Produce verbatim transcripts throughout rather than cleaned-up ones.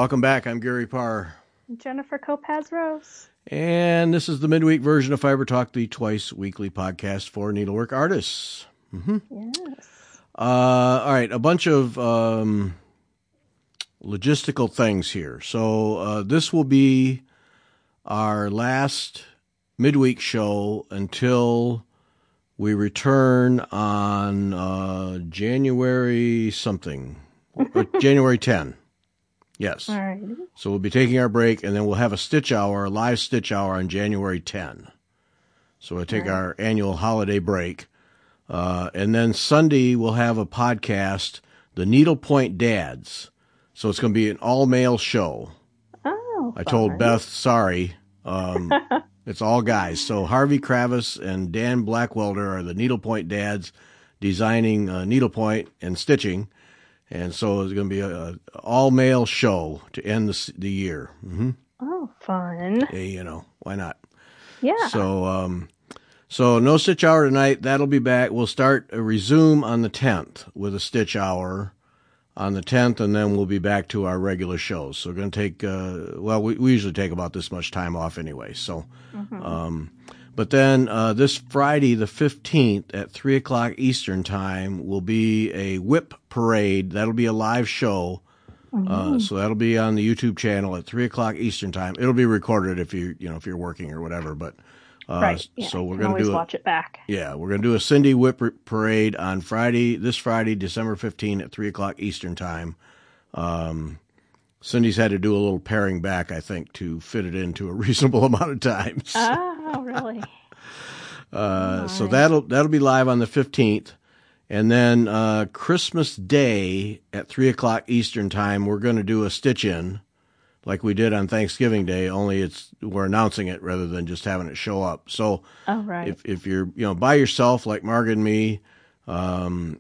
Welcome back. I'm Gary Parr. Jennifer Kopaz-Rose. And this is the midweek version of Fiber Talk, the twice weekly podcast for needlework artists. Mm-hmm. Yes. Uh, all right, a bunch of um, logistical things here. So uh, this will be our last midweek show until we return on uh, January something, or January tenth. Yes. All right. So we'll be taking our break, and then we'll have a stitch hour, a live stitch hour on January tenth. So we'll take right. our annual holiday break. Uh, and then Sunday we'll have a podcast, The Needlepoint Dads. So it's going to be an all-male show. Oh, I fun. told Beth, sorry, um, it's all guys. So Harvey Kravis and Dan Blackwelder are the Needlepoint Dads, designing uh, needlepoint and stitching. And so it's going to be an all-male show to end the, the year. Mm-hmm. Oh, fun. Hey, you know, why not? Yeah. So, um, so no stitch hour tonight. That'll be back. We'll start a resume on the tenth with a stitch hour on the tenth, and then we'll be back to our regular shows. So we're going to take, uh, well, we, we usually take about this much time off anyway. So, mm-hmm. um, but then uh, this Friday, the fifteenth at three o'clock Eastern time will be a whip parade. That'll be a live show. Mm-hmm. Uh, so that'll be on the YouTube channel at three o'clock Eastern time. It'll be recorded if you, you know, if you're working or whatever, but, uh, right. Yeah, so we're going to always do watch it back. Yeah. We're going to do a Cindy whip parade on Friday, this Friday, December fifteenth at three o'clock Eastern time. Um, Cindy's had to do a little paring back, I think, to fit it into a reasonable amount of time. So, oh, really? uh, right. so that'll, that'll be live on the fifteenth. And then uh, Christmas Day at three o'clock Eastern time, we're going to do a stitch-in like we did on Thanksgiving Day, only it's we're announcing it rather than just having it show up. So oh, right. if, if you're you know by yourself like Margaret and me, um,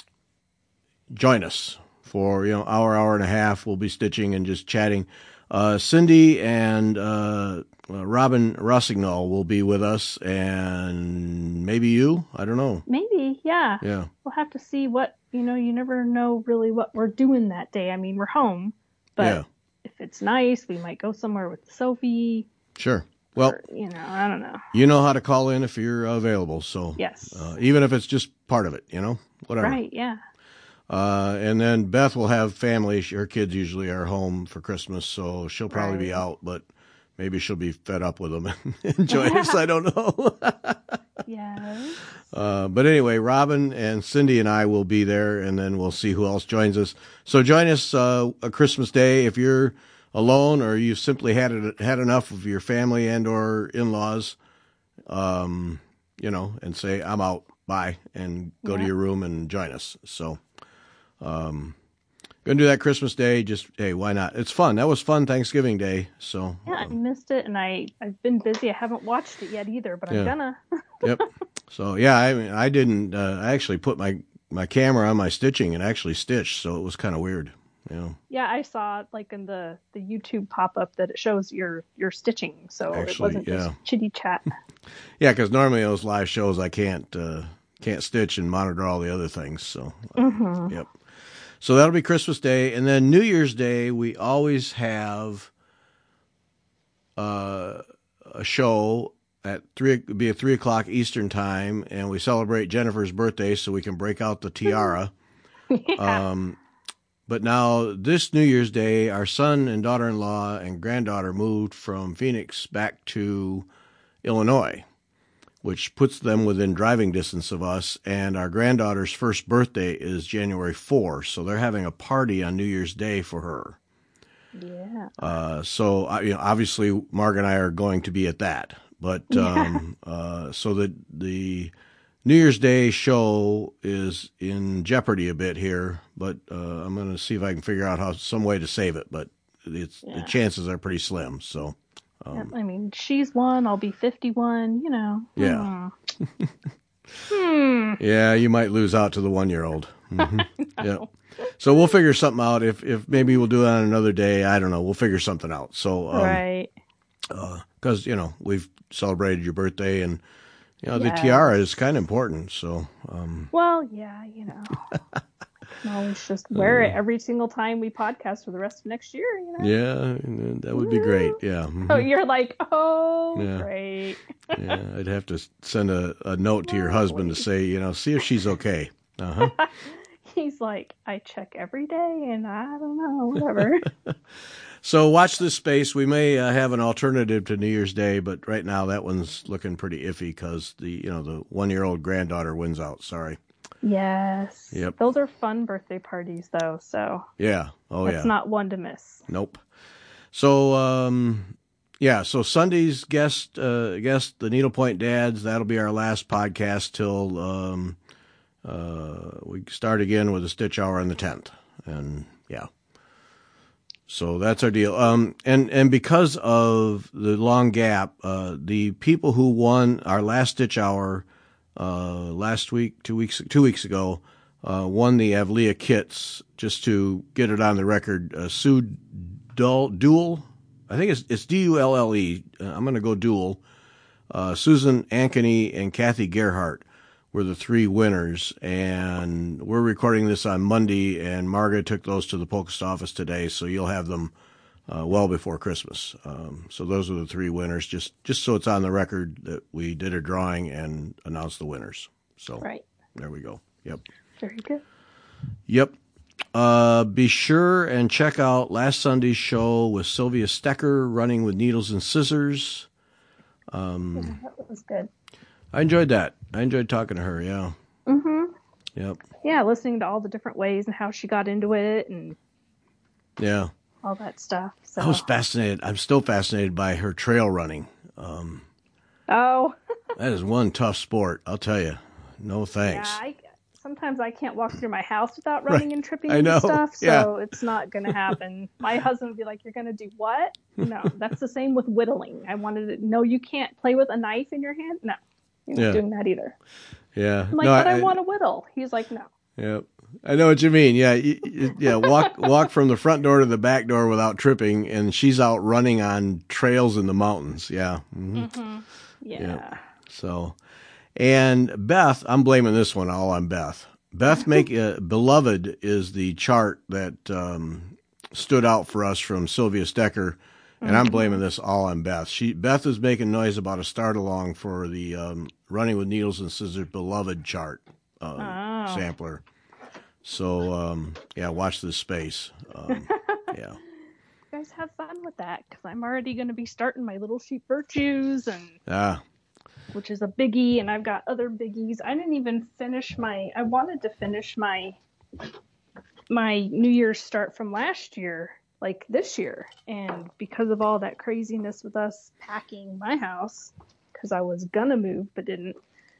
join us for you know hour, hour and a half. We'll be stitching and just chatting. Uh, Cindy and uh, uh, Robin Rossignol will be with us, and maybe you. I don't know. Maybe, yeah. Yeah. We'll have to see what, you know, you never know really what we're doing that day. I mean, we're home, but yeah. if it's nice, we might go somewhere with Sophie. Sure. Well, or, you know, I don't know. You know how to call in if you're available. So yes, uh, even if it's just part of it, you know, whatever. Right. Yeah. Uh, and then Beth will have family. Her kids usually are home for Christmas, so she'll probably right. be out, but maybe she'll be fed up with them and enjoy us. I don't know. yes. Uh, but anyway, Robin and Cindy and I will be there, and then we'll see who else joins us. So join us uh, a Christmas Day if you're alone or you've simply had it, had enough of your family and or in-laws, um, you know, and say, I'm out, bye, and go yeah. to your room and join us. So um, going to do that Christmas Day. Just, hey, why not? It's fun. That was fun Thanksgiving Day. So yeah, I um, missed it, and I, I've been busy. I haven't watched it yet either, but yeah. I'm gonna. Yep. So, yeah, I mean, I didn't, uh, I actually put my, my camera on my stitching and actually stitched, so it was kind of weird. Yeah. Yeah, I saw like in the, the YouTube pop up that it shows your, your stitching, so Actually, it wasn't yeah. just chitty chat. Yeah, because normally those live shows I can't uh, can't stitch and monitor all the other things. So, uh, mm-hmm. yep. So that'll be Christmas Day, and then New Year's Day we always have uh, a show at three. It'll be at three o'clock Eastern time, and we celebrate Jennifer's birthday, so we can break out the tiara. yeah. Um, But now this New Year's Day, our son and daughter-in-law and granddaughter moved from Phoenix back to Illinois, which puts them within driving distance of us. And our granddaughter's first birthday is January fourth. So they're having a party on New Year's Day for her. Yeah. Uh, so, uh, you know, obviously Mark and I are going to be at that, but, um, yeah. uh, so that the New Year's Day show is in jeopardy a bit here, but uh, I'm going to see if I can figure out how some way to save it. But it's yeah. the chances are pretty slim. So, um, yeah, I mean, she's one, I'll be fifty-one. You know. Yeah. hmm. Yeah, you might lose out to the one-year-old. Mm-hmm. Yeah. So we'll figure something out. If if maybe we'll do it on another day. I don't know. We'll figure something out. So, um, right. Because uh, you know we've celebrated your birthday and. You know, yes. the tiara is kind of important, so. Um, well, yeah, you know. can always just wear uh, it every single time we podcast for the rest of next year. You know? Yeah, that would be great. Yeah. Mm-hmm. Oh, you're like, oh, yeah. great. yeah, I'd have to send a, a note to your husband to say, you know, see if she's okay. Uh huh. He's like, I check every day, and I don't know, whatever. So watch this space. We may uh, have an alternative to New Year's Day, but right now that one's looking pretty iffy because the you know the one-year-old granddaughter wins out. Sorry. Yes. Yep. Those are fun birthday parties, though. So yeah. Oh that's yeah. It's not one to miss. Nope. So um, yeah. So Sunday's guest uh, guest the Needlepoint Dads. That'll be our last podcast till um, uh, we start again with a Stitch Hour on the tenth, and yeah. So that's our deal. Um, and, and because of the long gap, uh, the people who won our last Stitch Hour, uh, last week, two weeks, two weeks ago, uh, won the Avlia kits. Just to get it on the record, uh, Sue Dull, Duell, I think it's, it's D U L L E. Uh, I'm going to go Duell. Uh, Susan Ankeny and Kathy Gerhart were the three winners, and we're recording this on Monday, and Margaret took those to the post office today, so you'll have them uh, well before Christmas. Um, so those are the three winners, just just so it's on the record that we did a drawing and announced the winners. So right. There we go. Yep. Very good. Yep. Uh, be sure and check out last Sunday's show with Sylvia Stecker, Running with Needles and Scissors. Um, yeah, that was good. I enjoyed that. I enjoyed talking to her, yeah. Mm-hmm. Yep. Yeah, listening to all the different ways and how she got into it and yeah, all that stuff. So. I was fascinated. I'm still fascinated by her trail running. Um, oh. That is one tough sport, I'll tell you. No thanks. Yeah, I, sometimes I can't walk through my house without running right. and tripping I know. and stuff, so yeah. it's not going to happen. My husband would be like, you're going to do what? No, that's the same with whittling. I wanted to, no, you can't play with a knife in your hand? No. You're not yeah. doing that either. Yeah. I'm like, no, but I, I, I want to whittle. He's like, no. Yeah. I know what you mean. Yeah. Yeah. Walk, walk from the front door to the back door without tripping, and she's out running on trails in the mountains. Yeah. Mm-hmm. Mm-hmm. Yeah. yeah. So, and Beth, I'm blaming this one all on Beth. Beth make uh, Beloved is the chart that um, stood out for us from Sylvia Stecker. And I'm blaming this all on Beth. She Beth is making noise about a start along for the um, Running with Needles and Scissors Beloved chart um, oh. sampler. So um, yeah, watch this space. Um, yeah, you guys have fun with that because I'm already going to be starting my Little Sheep Virtues and ah. which is a biggie, and I've got other biggies. I didn't even finish my. I wanted to finish my my New Year's start from last year. Like this year, and because of all that craziness with us packing my house, because I was gonna move but didn't.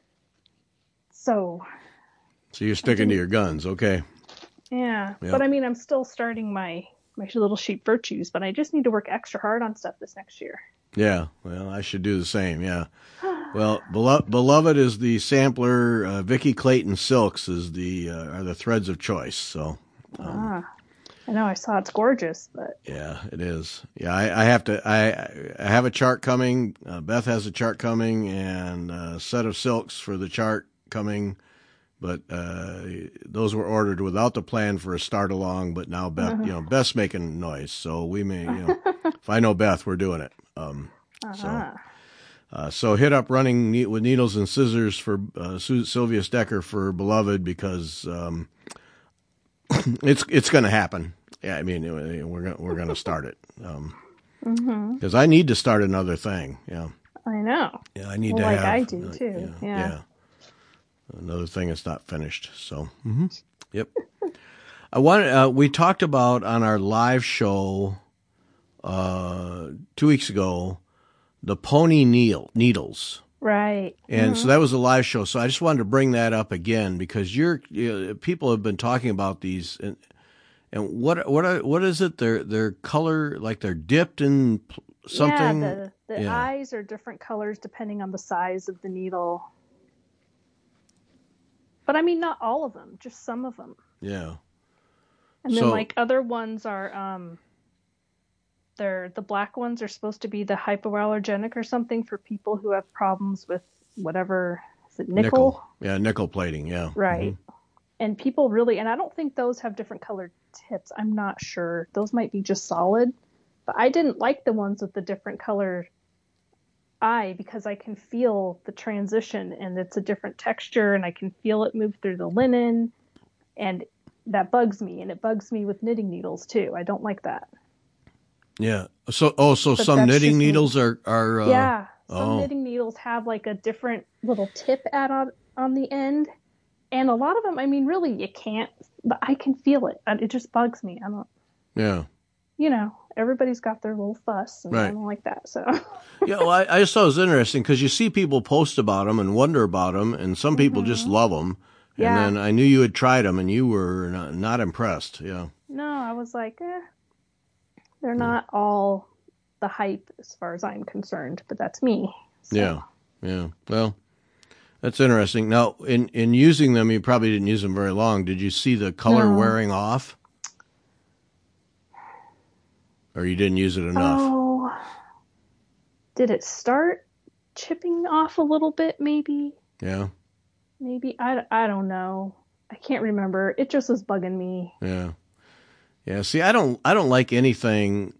So. So you're sticking to your guns, okay? Yeah, yep. But I mean, I'm still starting my my Little Sheep Virtues, but I just need to work extra hard on stuff this next year. Yeah, well, I should do the same. Yeah. Well, Belo- Beloved is the sampler. Uh, Vicki Clayton Silks is the uh, are the threads of choice. So. Um, ah. I know I saw it's gorgeous, but yeah, it is. Yeah, I, I have to. I I have a chart coming. Uh, Beth has a chart coming, and a set of silks for the chart coming. But uh, those were ordered without the plan for a start along. But now Beth, uh-huh. you know, Beth's making noise, so we may. You know, if I know Beth, we're doing it. Um, uh-huh. So. Uh, so hit up Running ne- with Needles and Scissors for uh, Sylvia Stecker for Beloved because um, it's it's going to happen. Yeah, I mean we're gonna, we're going to start it because um, mm-hmm. I need to start another thing. Yeah, I know. Yeah, I need well, to like have. I do uh, too. Yeah, yeah. yeah, another thing that's not finished. So, mm-hmm. Yep. I want. Uh, we talked about on our live show uh, two weeks ago. The pony needle, needles. Right. And mm-hmm. so that was a live show. So I just wanted to bring that up again because you're, you know, people have been talking about these and, and what, what, are, what is it? They're, they're color, like they're dipped in something. Yeah. The, the yeah. eyes are different colors depending on the size of the needle. But I mean, not all of them, just some of them. Yeah. And then so, like other ones are, um, They're, the black ones are supposed to be the hypoallergenic or something for people who have problems with whatever, is it nickel? Nickel. Yeah, nickel plating, yeah. Right. Mm-hmm. And people really, and I don't think those have different colored tips. I'm not sure. Those might be just solid. But I didn't like the ones with the different color eye because I can feel the transition and it's a different texture and I can feel it move through the linen. And that bugs me. And it bugs me with knitting needles too. I don't like that. Yeah. So, oh, so But some that's knitting just me. needles are, are, uh, Yeah. Some oh, knitting needles have like a different little tip add on on the end. And a lot of them, I mean, really, you can't, but I can feel it. And it just bugs me. I don't, yeah. you know, everybody's got their little fuss, and I Right. don't like that. So, Yeah. Well, I, I just thought it was interesting because you see people post about them and wonder about them, and some people just hmm love them. And yeah. then I knew you had tried them, and you were not, not impressed. Yeah. No, I was like, eh, they're Yeah. not all the hype as far as I'm concerned, but that's me. So. Yeah. Yeah. Well, that's interesting. Now, in, in using them, you probably didn't use them very long. Did you see the color No. wearing off? Or you didn't use it enough? Oh, did it start chipping off a little bit? Maybe. Yeah. Maybe. I, I don't know. I can't remember. It just was bugging me. Yeah. Yeah. See, I don't, I don't like anything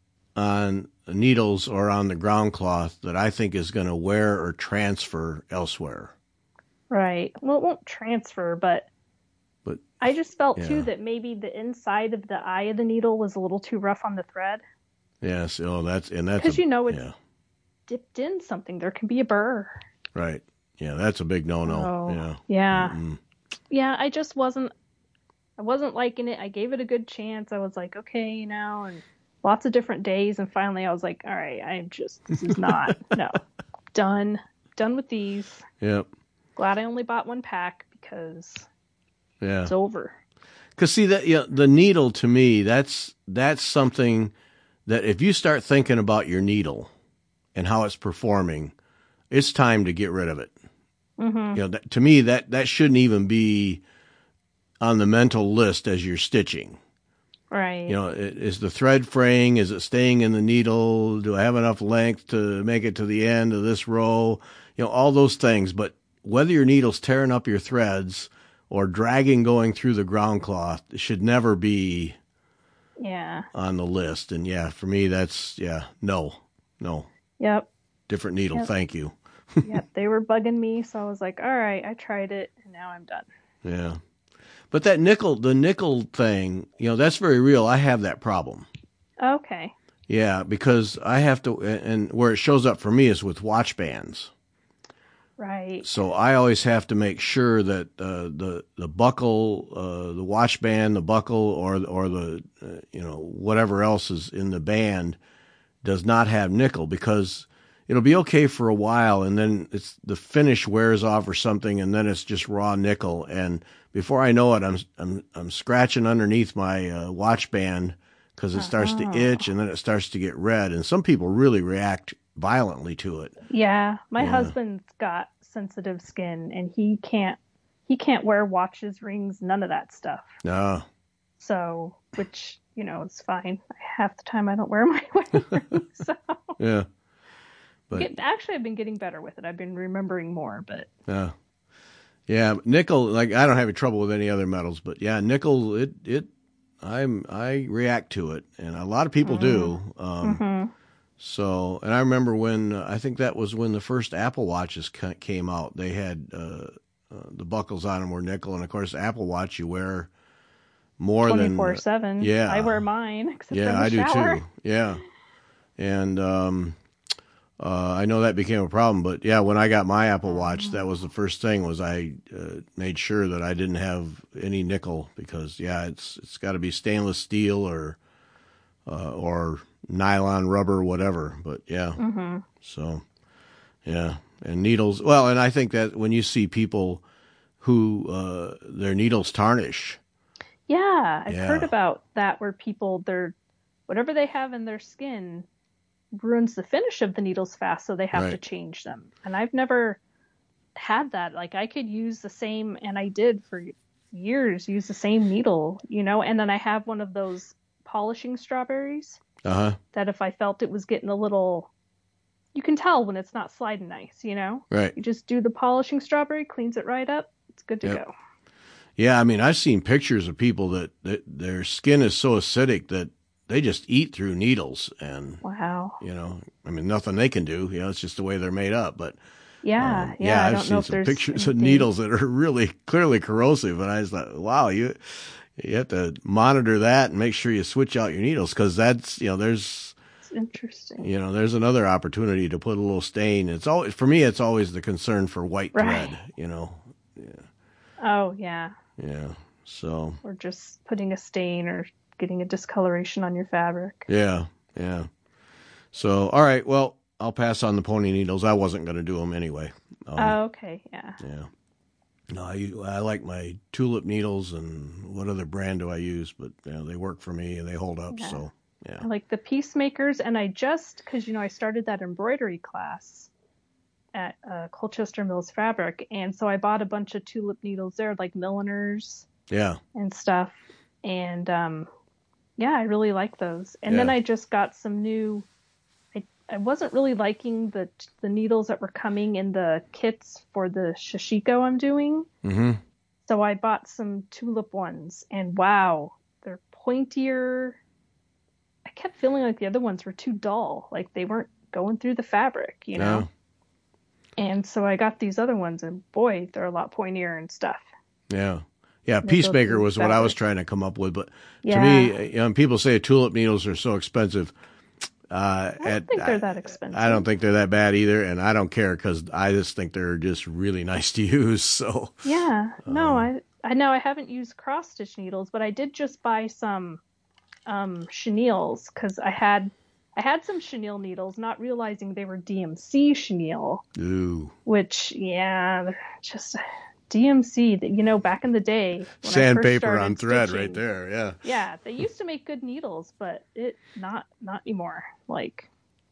on needles or on the ground cloth that I think is going to wear or transfer elsewhere. Right. Well, it won't transfer, but But I just felt yeah. too that maybe the inside of the eye of the needle was a little too rough on the thread. yes, oh, that's and that's Because a, you know it's yeah, dipped in something. There can be a burr. right. Yeah, that's a big no-no. Oh, Yeah. yeah. Mm-mm. Yeah, I just wasn't I wasn't liking it. I gave it a good chance. I was like, okay, you know, and lots of different days, and finally I was like, all right, I'm just this is not no. Done. Done with these. Yep. Glad I only bought one pack because Yeah. it's over. Because see that yeah, the needle to me, that's that's something that if you start thinking about your needle and how it's performing, it's time to get rid of it. Mm-hmm. You know, that, to me that that shouldn't even be on the mental list as you're stitching. Right. You know, is the thread fraying? Is it staying in the needle? Do I have enough length to make it to the end of this row? You know, all those things. But whether your needle's tearing up your threads or dragging going through the ground cloth, it should never be Yeah. on the list. And yeah, for me, that's, yeah, no, no. Yep. Different needle, Yep. thank you. Yep. They were bugging me, so I was like, all right, I tried it, and now I'm done. Yeah. But that nickel, the nickel thing, you know, that's very real. I have that problem. Okay. Yeah, because I have to, and where it shows up for me is with watch bands. Right. So I always have to make sure that uh, the the buckle, uh, the watch band, the buckle, or or the uh, you know whatever else is in the band does not have nickel, because it'll be okay for a while and then it's the finish wears off or something, and then it's just raw nickel, and before I know it, I'm I'm I'm scratching underneath my uh, watch band because it starts Uh-huh. to itch and then it starts to get red, and some people really react violently to it. Yeah, my Yeah. husband's got sensitive skin, and he can't he can't wear watches, rings, none of that stuff. No, So, which you know, it's fine. Half the time, I don't wear my wedding ring. So, yeah, but Get, actually, I've been getting better with it. I've been remembering more, but yeah, yeah, nickel. Like I don't have any trouble with any other metals, but yeah, nickel. It it I'm I react to it, and a lot of people do. Um, mhm. So, and I remember when uh, I think that was when the first Apple Watches ca- came out. They had uh, uh, the buckles on them were nickel, and of course, Apple Watch you wear more than twenty-four seven. yeah. I wear mine except yeah, in the I do shower. too. Yeah, and um, uh, I know that became a problem, but yeah, when I got my Apple Watch, that was the first thing was I uh, made sure that I didn't have any nickel, because yeah, it's it's got to be stainless steel or uh, or nylon, rubber, whatever. But yeah, Mhm. so yeah, and needles. Well, and I think that when you see people who uh, their needles tarnish, Yeah, I've Yeah. heard about that where people their whatever they have in their skin ruins the finish of the needles fast, so they have to Right. change them. And I've never had that. Like I could use the same, and I did for years, use the same needle, you know, and then I have one of those polishing strawberries uh huh, that if I felt it was getting a little, you can tell when it's not sliding nice, you know? right. You just do the polishing strawberry, cleans it right up, it's good to Yep. go. Yeah, I mean, I've seen pictures of people that, that their skin is so acidic that they just eat through needles, and Wow. you know, I mean, nothing they can do. You know, it's just the way they're made up. But Yeah, um, yeah. yeah, I I've don't know seen if some there's pictures of anything. needles that are really clearly corrosive, and I was like, wow, you you have to monitor that and make sure you switch out your needles, because that's, you know, there's It's interesting. you know, there's another opportunity to put a little stain. It's always, for me, it's always the concern for white Right. thread. You know, Oh, yeah. yeah. So Or just putting a stain or getting a discoloration on your fabric. yeah, yeah. So all right, well, I'll pass on the pony needles. I wasn't going to do them anyway. Um, Oh, okay. Yeah. yeah. No, I I like my tulip needles, and what other brand do I use? But you know, they work for me and they hold up. Yeah. So yeah. I like the Peacemakers, and I just, because, you know, I started that embroidery class at uh, Colchester Mills Fabric, and so I bought a bunch of tulip needles there, like milliners Yeah. and stuff, and um, yeah, I really like those. And Yeah. then I just got some new. I I wasn't really liking the the needles that were coming in the kits for the Shishiko I'm doing, Mm-hmm. so I bought some tulip ones, and wow, they're pointier. I kept feeling like the other ones were too dull, like they weren't going through the fabric, you know. No. And so I got these other ones, and boy, they're a lot pointier and stuff. Yeah. Yeah, They go Peacemaker through was what I was fabric. trying to come up with, but to Yeah. me, you know, people say tulip needles are so expensive. Uh, I don't at, think they're that expensive. I don't think they're that bad either, and I don't care, because I just think they're just really nice to use. So Yeah, no, Um, I I know I haven't used cross stitch needles, but I did just buy some um, chenilles because I had I had some chenille needles, not realizing they were D M C chenille, ooh, which yeah, they're just D M C. That you know, back in the day, when I first sandpaper started on thread stitching, right there. Yeah. Yeah, they used to make good needles, but it not not anymore. Like,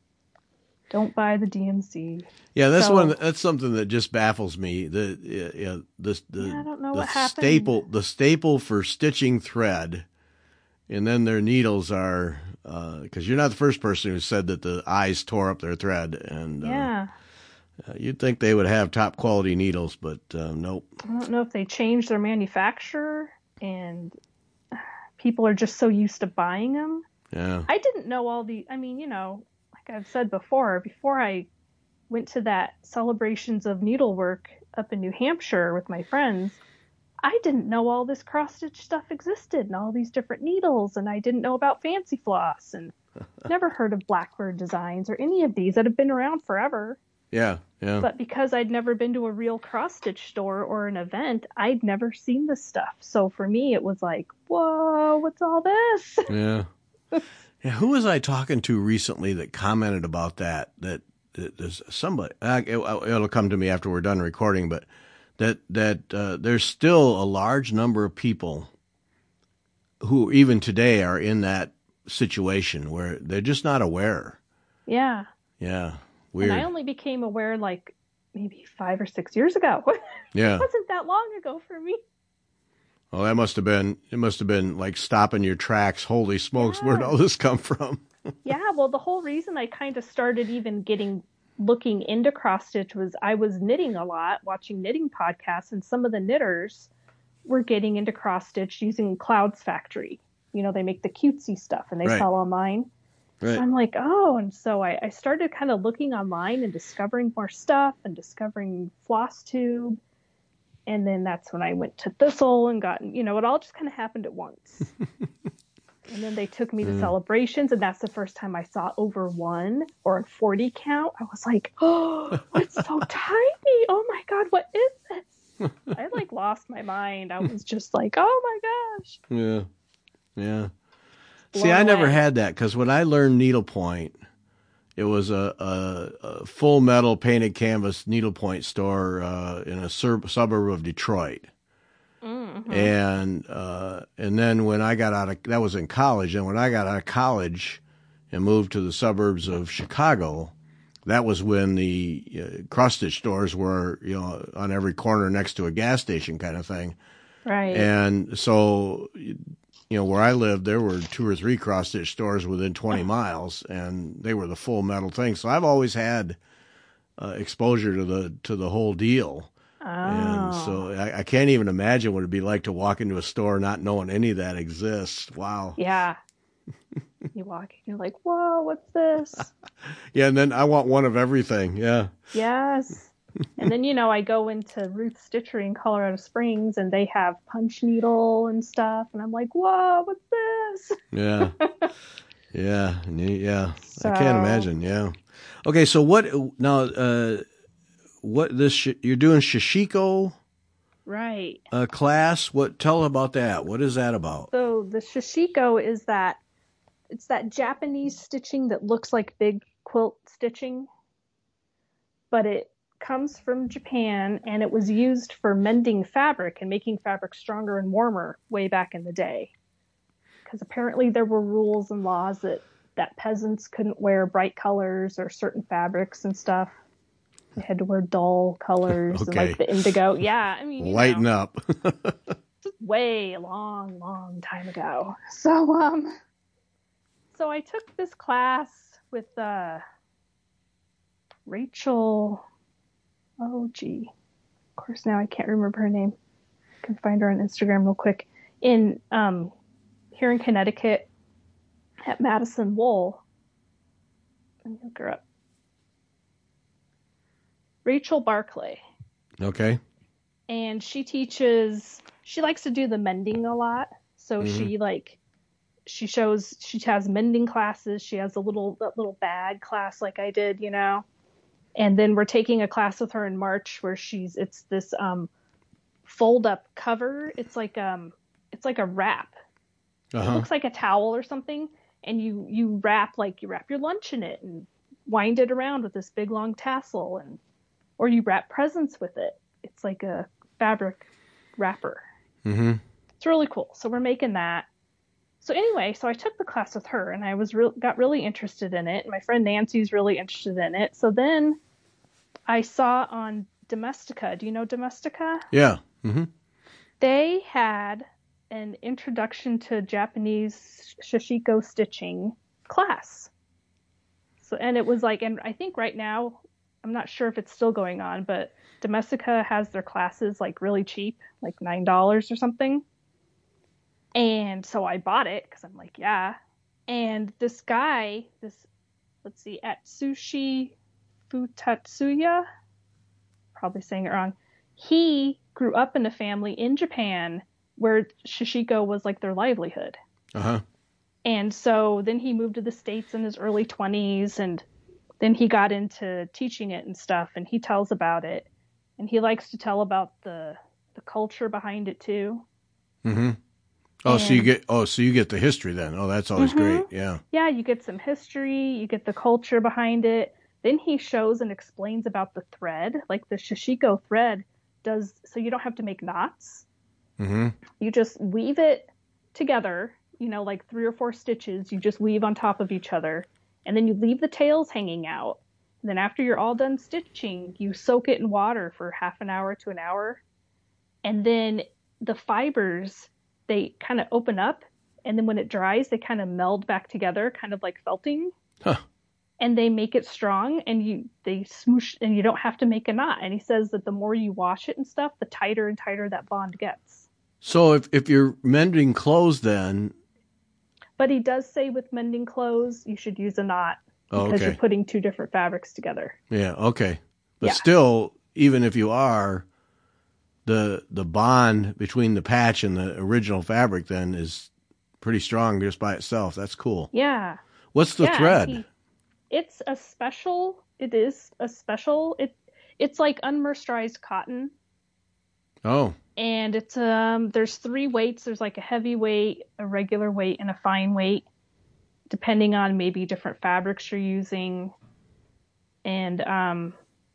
don't buy the D M C. Yeah, that's So- one. That's something that just baffles me. The yeah, yeah the the, Yeah, I don't know the what happened. staple the staple for stitching thread, and then their needles are, because you're not the first person who said that the eyes tore up their thread, and uh, Yeah, uh, you'd think they would have top quality needles, but uh, nope. I don't know if they changed their manufacturer and people are just so used to buying them. Yeah, I didn't know all the. I mean, you know, like I've said before, before I went to that celebrations of needlework up in New Hampshire with my friends, I didn't know all this cross stitch stuff existed and all these different needles, and I didn't know about fancy floss and never heard of Blackbird Designs or any of these that have been around forever. yeah, yeah. But because I'd never been to a real cross stitch store or an event, I'd never seen this stuff. So for me, it was like, whoa, what's all this? Yeah. Yeah. Who was I talking to recently that commented about that? That, that there's somebody. Uh, it, it'll come to me after we're done recording, but that that uh, there's still a large number of people who even today are in that situation where they're just not aware. Yeah. Yeah. Weird. And I only became aware like maybe five or six years ago. Yeah. It wasn't that long ago for me. Well, that must have been, it must have been like stopping your tracks. Holy smokes, where'd Yeah. all this come from? Yeah, well, the whole reason I kind of started even getting looking into cross stitch was I was knitting a lot, watching knitting podcasts, and some of the knitters were getting into cross stitch using Clouds Factory. You know, they make the cutesy stuff and they Right. sell online. Right. So I'm like, oh, and so I, I started kind of looking online and discovering more stuff and discovering Floss Tube. And then that's when I went to Thistle and got, you know, it all just kind of happened at once. And then they took me to Mm. celebrations, and that's the first time I saw over one or a forty count. I was like, oh, it's so tiny. Oh my God, what is this? I like lost my mind. I was just like, oh my gosh. Yeah. Yeah. See, Blown I never away. had that, because when I learned needlepoint, it was a, a, a full metal painted canvas needlepoint store uh, in a sur- suburb of Detroit. Mm-hmm. And uh, and then when I got out of, that was in college, and when I got out of college and moved to the suburbs of Chicago, that was when the uh, cross stitch stores were, you know, on every corner next to a gas station kind of thing. Right. And so, you know, where I lived, there were two or three cross stitch stores within twenty miles, and they were the full metal thing. So I've always had uh, exposure to the to the whole deal. And Oh. so I, I can't even imagine what it'd be like to walk into a store not knowing any of that exists. Wow. Yeah. You walk in, you're like, whoa, what's this? Yeah, and then I want one of everything. Yeah. Yes. And then, you know, I go into Ruth Stitchery in Colorado Springs and they have punch needle and stuff. And I'm like, whoa, what's this? Yeah. Yeah. Yeah. So, I can't imagine. Yeah. Okay. So what now, uh, what this, sh- you're doing Shishiko right. uh, class. What, tell about that. What is that about? So the Shishiko is that, it's that Japanese stitching that looks like big quilt stitching, but it comes from Japan and it was used for mending fabric and making fabric stronger and warmer way back in the day. Because apparently there were rules and laws that, that peasants couldn't wear bright colors or certain fabrics and stuff. They had to wear dull colors Okay. and like the indigo. Yeah, I mean, you Lighten know, up. way a long, long time ago. So, um, so I took this class with uh, Rachel. Oh, gee. Of course, now I can't remember her name. I can find her on Instagram real quick. In um, here in Connecticut at Madison Wool. Let me look her up. Rachel Barclay. Okay. And she teaches, she likes to do the mending a lot. So Mhm. she like, she shows, she has mending classes. She has a little, that little bag class like I did, you know. And then we're taking a class with her in March where she's, it's this um, fold up cover. It's like, um, it's like a wrap. Uh-huh. It looks like a towel or something. And you, you wrap, like you wrap your lunch in it and wind it around with this big long tassel, and, or you wrap presents with it. It's like a fabric wrapper. Mm-hmm. It's really cool. So we're making that. So anyway, so I took the class with her and I was real got really interested in it. My friend Nancy's really interested in it. So then I saw on Domestika. Do you know Domestika? Yeah. Mm-hmm. They had an introduction to Japanese shishiko stitching class. So, and it was like, and I think right now, I'm not sure if it's still going on, but Domestika has their classes like really cheap, like nine dollars or something. And so I bought it because I'm like, yeah. And this guy, this, let's see, Atsushi Futatsuya, probably saying it wrong. He grew up in a family in Japan where shishiko was like their livelihood. Uh-huh. And so then he moved to the States in his early twenties, and then he got into teaching it and stuff, and he tells about it. And he likes to tell about the the culture behind it too. Mm-hmm. Oh, And, so you get oh, so you get the history then. Oh, that's always Mhm. great. Yeah. Yeah, you get some history, you get the culture behind it. Then he shows and explains about the thread, like the shishiko thread does, so you don't have to make knots. Mm-hmm. You just weave it together, you know, like three or four stitches, you just weave on top of each other, and then you leave the tails hanging out. And then after you're all done stitching, you soak it in water for half an hour to an hour. And then the fibers, they kind of open up, and then when it dries, they kind of meld back together, kind of like felting. Huh. And they make it strong, and you they smoosh, and you don't have to make a knot. And he says that the more you wash it and stuff, the tighter and tighter that bond gets. So if if you're mending clothes, then But he does say with mending clothes, you should use a knot oh, because okay, you're putting two different fabrics together. yeah, okay, but Yeah. still, even if you are, the the bond between the patch and the original fabric then is pretty strong just by itself. That's cool. Yeah. What's the yeah, thread? he- it's a special, it is a special, it it's like unmercerized cotton. Oh, And it's um there's three weights. There's like a heavy weight, a regular weight, and a fine weight, depending on maybe different fabrics you're using. And um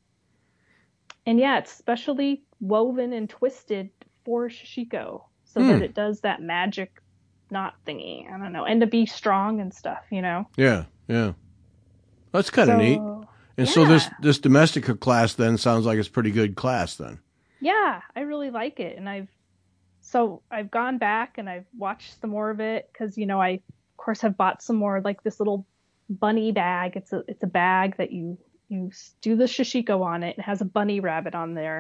and yeah, it's specially woven and twisted for shishiko so Hmm. that it does that magic knot thingy. I don't know. And to be strong and stuff, you know. yeah, yeah. That's kind of So, neat. And so this yeah. this Domestika class then sounds like it's a pretty good class then. Yeah, I really like it, and I've so I've gone back and I've watched some more of it because you know I of course have bought some more, like this little bunny bag. It's a it's a bag that you you do the shishiko on it. It has a bunny rabbit on there,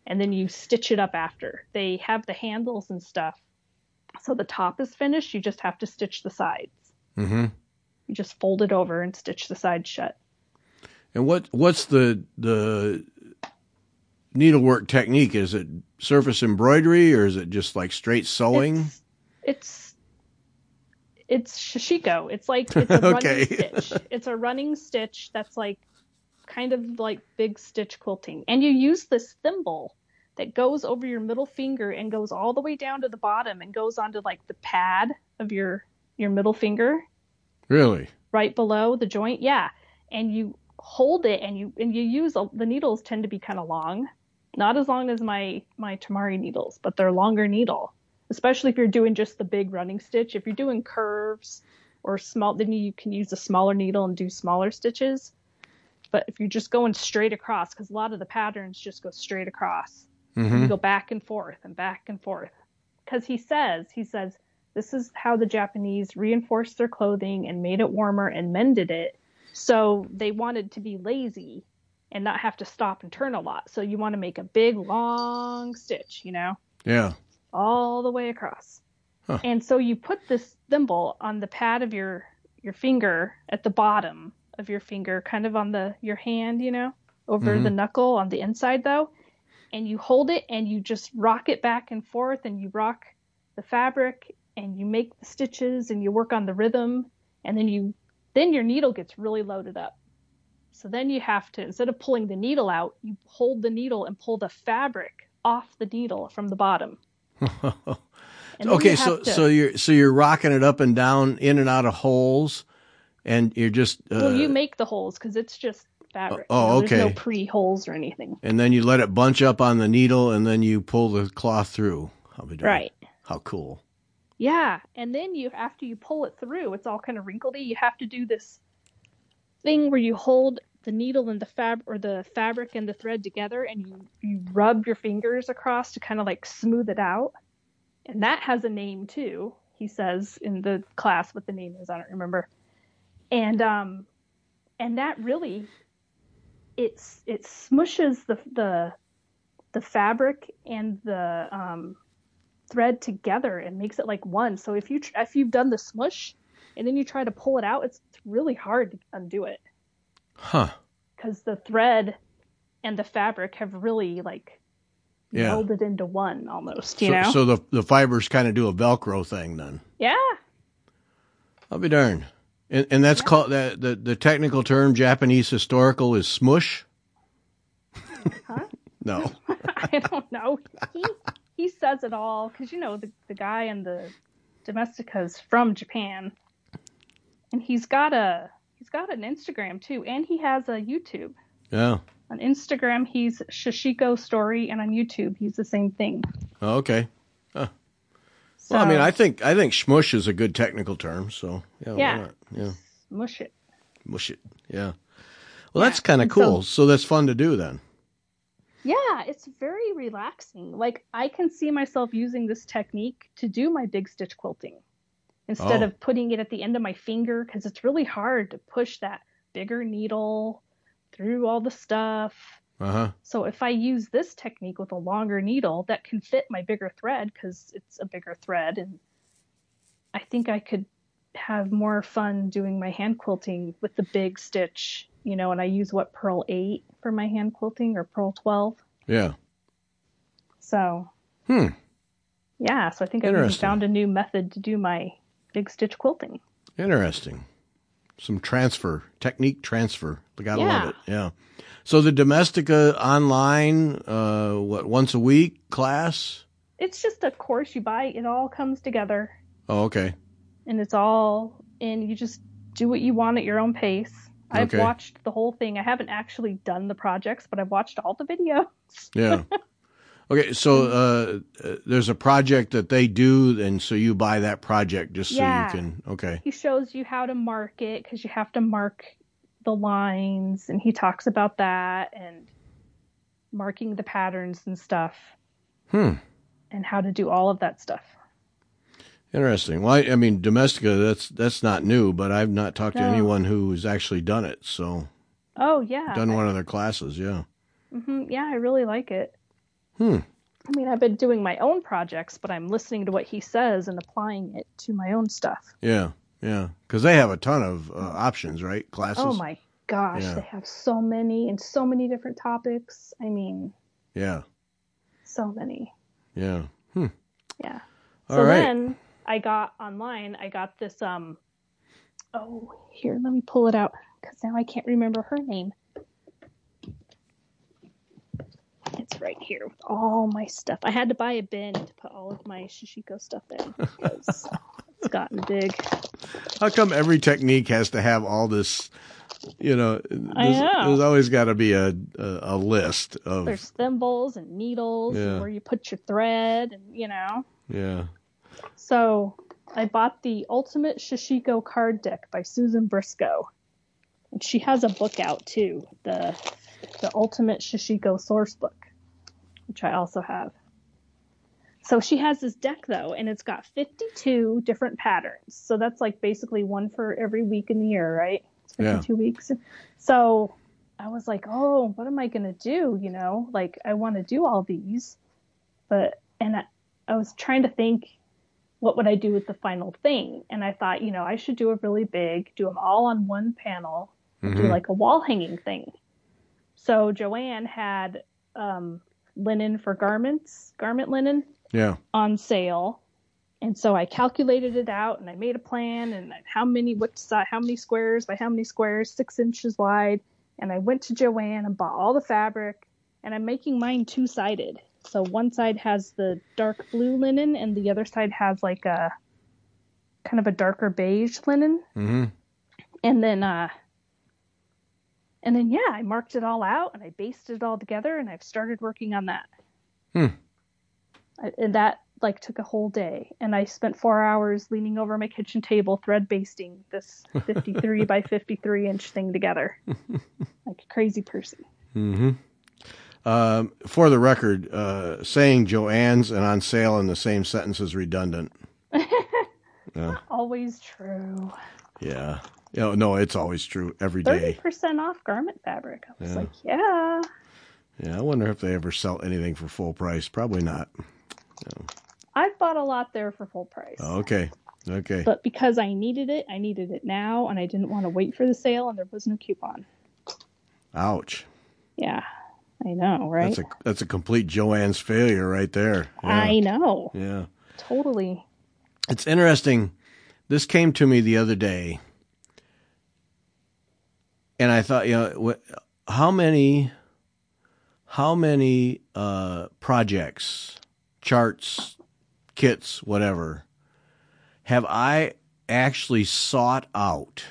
and then you stitch it up after. They have the handles and stuff. So the top is finished. You just have to stitch the sides. Mm-hmm. You just fold it over and stitch the sides shut. And what what's the the needlework technique? Is it surface embroidery or is it just like straight sewing? It's it's, it's Shishiko. It's like it's a okay. running stitch. It's a running stitch that's like kind of like big stitch quilting. And you use this thimble that goes over your middle finger and goes all the way down to the bottom and goes onto like the pad of your your middle finger. Really? Right below the joint. Yeah. And you hold it and you and you use the needles tend to be kind of long. Not as long as my my Tamari needles, but they're longer needle. Especially if you're doing just the big running stitch. If you're doing curves or small, then you can use a smaller needle and do smaller stitches. But if you're just going straight across, because a lot of the patterns just go straight across. Mm-hmm. And you go back and forth and back and forth. Because he says, he says, this is how the Japanese reinforced their clothing and made it warmer and mended it. So they wanted to be lazy and not have to stop and turn a lot. So you want to make a big, long stitch, you know? Yeah. All the way across. Huh. And so you put this thimble on the pad of your, your finger at the bottom of your finger, kind of on the your hand, you know, over mm-hmm. the knuckle on the inside though. And you hold it and you just rock it back and forth and you rock the fabric and you make the stitches and you work on the rhythm. And then you, then your needle gets really loaded up. So then you have to, instead of pulling the needle out, you hold the needle and pull the fabric off the needle from the bottom. Okay, so to, so you're so you're rocking it up and down, in and out of holes, and you're just. Uh, well, you make the holes because it's just fabric. Oh, you know, okay. There's no pre-holes or anything. And then you let it bunch up on the needle, and then you pull the cloth through. How be right. How cool. Yeah, and then you after you pull it through, it's all kind of wrinkledy. You have to do this thing where you hold the needle and the fab or the fabric and the thread together, and you you rub your fingers across to kind of like smooth it out. And that has a name too. He says in the class what the name is. I don't remember. And um, and that really, it's it smushes the the the fabric and the um, thread together and makes it like one. So if you if you've done the smush and then you try to pull it out, it's really hard to undo it. Huh. Because the thread and the fabric have really like yeah. melded into one almost, you so, know? So the the fibers kind of do a Velcro thing then. Yeah. I'll be darned. And, and that's yeah. called, the, the, the technical term Japanese historical is smush? Huh? No. I don't know. He he says it all because, you know, the, the guy in the Domestica's from Japan. And he's got a he's got an Instagram too, and he has a YouTube. Yeah. On Instagram, he's Shishiko Story, and on YouTube, he's the same thing. Oh, okay. Huh. So, well, I mean, I think I think smush is a good technical term. So yeah, yeah, why not? Yeah, mush it, mush it. Yeah. Well, yeah. that's kind of cool. So, so that's fun to do then. Yeah, it's very relaxing. Like I can see myself using this technique to do my big stitch quilting instead oh. of putting it at the end of my finger because it's really hard to push that bigger needle through all the stuff. Uh-huh. So if I use this technique with a longer needle that can fit my bigger thread because it's a bigger thread, and I think I could have more fun doing my hand quilting with the big stitch, you know, and I use what, Pearl eight for my hand quilting or Pearl twelve. Yeah. So, hmm. yeah, so I think I've found a new method to do my big stitch quilting. Interesting. Some transfer, technique transfer. I gotta yeah. love it. Yeah. So the Domestika online, uh, what, once a week class? It's just a course you buy. It all comes together. Oh, okay. And it's all, and you just do what you want at your own pace. I've okay. watched the whole thing. I haven't actually done the projects, but I've watched all the videos. Yeah. Okay, so uh, uh, there's a project that they do, and so you buy that project just yeah. so you can, okay. He shows you how to mark it, because you have to mark the lines, and he talks about that, and marking the patterns and stuff. Hmm. And how to do all of that stuff. Interesting. Well, I, I mean, Domestika, that's that's not new, but I've not talked no. to anyone who's actually done it, so. Oh, yeah. Done one of their classes, yeah. Mm-hmm. Yeah, I really like it. Hmm. I mean, I've been doing my own projects, but I'm listening to what he says and applying it to my own stuff. Yeah, yeah. Because they have a ton of uh, options, right? Classes. Oh my gosh, Yeah. they have so many and so many different topics. I mean, Yeah. so many. Yeah. Hmm. Yeah. All So right. then I got online, I got this, um, oh, here, let me pull it out because now I can't remember her name. It's right here with all my stuff. I had to buy a bin to put all of my Shishiko stuff in because it's gotten big. How come every technique has to have all this? You know, I there's, know. there's always got to be a, a a list of. There's thimbles and needles Yeah. and where you put your thread and, you know. Yeah. So I bought the Ultimate Shishiko Card Deck by Susan Briscoe. And she has a book out too, the the Ultimate Shishiko Source Book, which I also have. So she has this deck though, and it's got fifty-two different patterns. So that's like basically one for every week in the year, right? It's fifty-two Yeah. weeks. So I was like, oh, what am I going to do? You know, like I want to do all these, but, and I, I was trying to think, what would I do with the final thing? And I thought, you know, I should do a really big, do them all on one panel, and Mm-hmm. do like a wall hanging thing. So Joanne had um, linen for garments, garment linen Yeah. on sale. And so I calculated it out and I made a plan and how many, what size, how many squares by how many squares, six inches wide. And I went to Joanne and bought all the fabric, and I'm making mine two-sided. So one side has the dark blue linen and the other side has like a kind of a darker beige linen. Mm-hmm. And then, uh, and then, yeah, I marked it all out and I basted it all together and I've started working on that. Hmm. I, and that like took a whole day. And I spent four hours leaning over my kitchen table, thread basting this fifty-three by fifty-three inch thing together. Like a crazy person. Mm-hmm. Um, for the record, uh, saying Joanne's and on sale in the same sentence is redundant. Yeah. Always true. Yeah. You know, no, it's always true every thirty day. percent off garment fabric. I was Yeah. like, yeah. Yeah. I wonder if they ever sell anything for full price. Probably not. No. I've bought a lot there for full price. Okay. Okay. But because I needed it, I needed it now, and I didn't want to wait for the sale, and there was no coupon. Ouch. Yeah, I know, right? That's a that's a complete Joanne's failure right there. Yeah. I know. Yeah. Totally. It's interesting. This came to me the other day, and I thought, you know, how many, how many uh, projects, charts, kits, whatever, have I actually sought out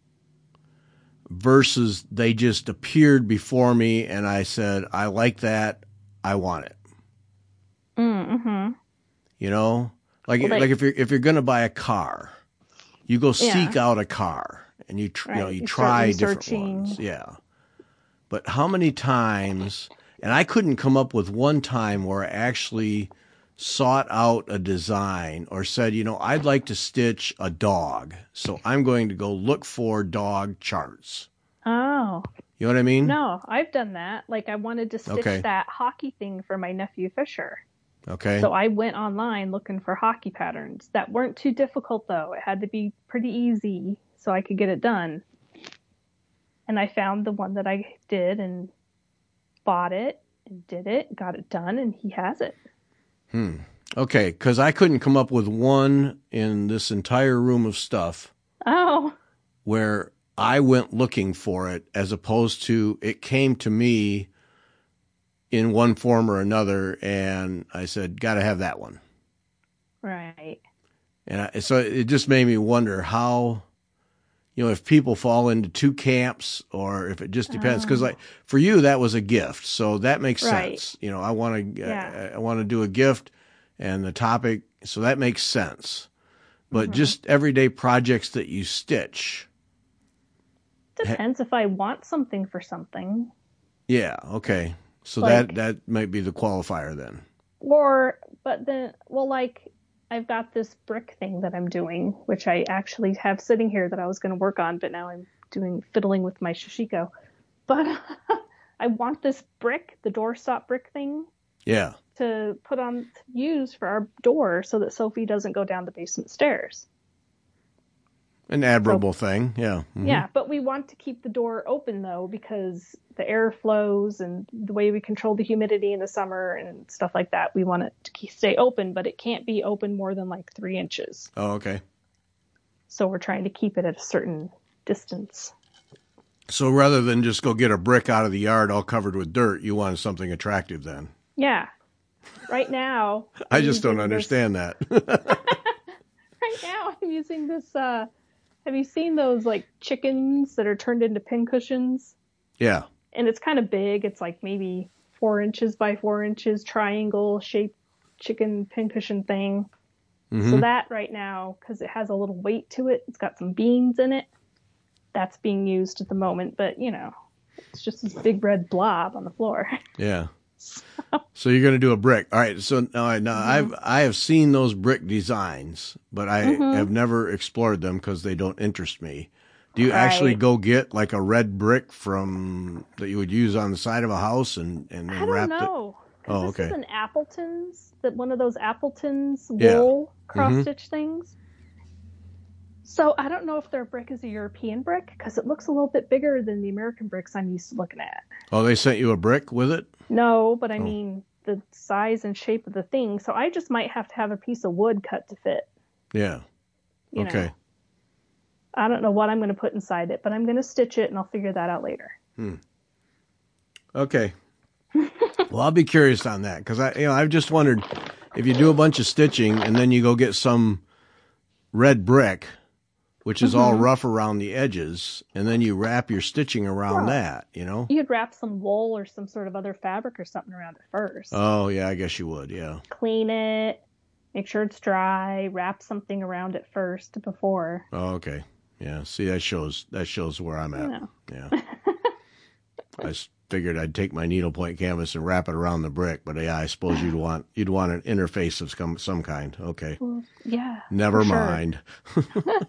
versus they just appeared before me and I said, I like that, I want it. Mm-hmm. You know, like Well, they- like if you're if you're going to buy a car, you go seek Yeah. out a car and you tr- you know Right. you, You start try different researching. ones. Yeah. But how many times, and I couldn't come up with one time where I actually sought out a design or said, you know, I'd like to stitch a dog, so I'm going to go look for dog charts. Oh, You know what I mean? no, I've done that. Like, I wanted to stitch Okay. that hockey thing for my nephew Fisher. Okay. So I went online looking for hockey patterns that weren't too difficult, though. It had to be pretty easy so I could get it done. And I found the one that I did and bought it and did it, got it done, and he has it. Hmm. Okay, because I couldn't come up with one in this entire room of stuff Oh, where I went looking for it as opposed to it came to me in one form or another, and I said, got to have that one. right. And I, so it just made me wonder how, you know, if people fall into two camps or if it just depends. Because Oh. like for you, that was a gift, so that makes Right. sense. You know, I want to, Yeah. I, I want to do a gift, and the topic, so that makes sense. But Mhm. just everyday projects that you stitch, Depends if I want something for something. yeah, okay. So Like- that that might be the qualifier then. Or, but then, well, like, I've got this brick thing that I'm doing, which I actually have sitting here that I was going to work on, but now I'm doing fiddling with my Shishiko. But I want this brick, the doorstop brick thing, Yeah. to put on to use for our door so that Sophie doesn't go down the basement stairs. An admirable so, thing, yeah. Mm-hmm. Yeah, but we want to keep the door open, though, because the air flows and the way we control the humidity in the summer and stuff like that, we want it to keep, stay open, but it can't be open more than like three inches. Oh, okay. So we're trying to keep it at a certain distance. So rather than just go get a brick out of the yard all covered with dirt, you wanted something attractive then? Yeah. Right now... I just don't understand this... that. Right now I'm using this... Uh, have you seen those like chickens that are turned into pincushions? Yeah. And it's kind of big. It's like maybe four inches by four inches triangle shaped chicken pincushion thing. Mm-hmm. So that right now, because it has a little weight to it, it's got some beans in it. That's being used at the moment. But, you know, it's just this big red blob on the floor. Yeah. So, so you're going to do a brick. All right. So now, now mm-hmm. I've, I have seen those brick designs, but I mm-hmm. have never explored them because they don't interest me. Do you right. actually go get like a red brick from that you would use on the side of a house and, and then I don't wrap know. it? Oh, this okay. This is an Appleton's, that one of those Appleton's wool yeah. cross-stitch mm-hmm. things. So I don't know if their brick is a European brick because it looks a little bit bigger than the American bricks I'm used to looking at. Oh, they sent you a brick with it? No, but I oh. mean the size and shape of the thing. So I just might have to have a piece of wood cut to fit. Yeah. You okay. know. I don't know what I'm going to put inside it, but I'm going to stitch it and I'll figure that out later. Hmm. Okay. Well, I'll be curious on that because I, you know, I've just wondered if you do a bunch of stitching and then you go get some red brick, which is mm-hmm. all rough around the edges, and then you wrap your stitching around yeah. that, you know? You'd wrap some wool or some sort of other fabric or something around it first. Oh, yeah, I guess you would, yeah. Clean it, make sure it's dry, wrap something around it first before. Oh, okay. Yeah, see, that shows that shows where I'm at. Yeah. I figured I'd take my needlepoint canvas and wrap it around the brick, but yeah, I suppose you'd want you'd want an interface of some some kind. Okay. Well, yeah. Never mind. Sure.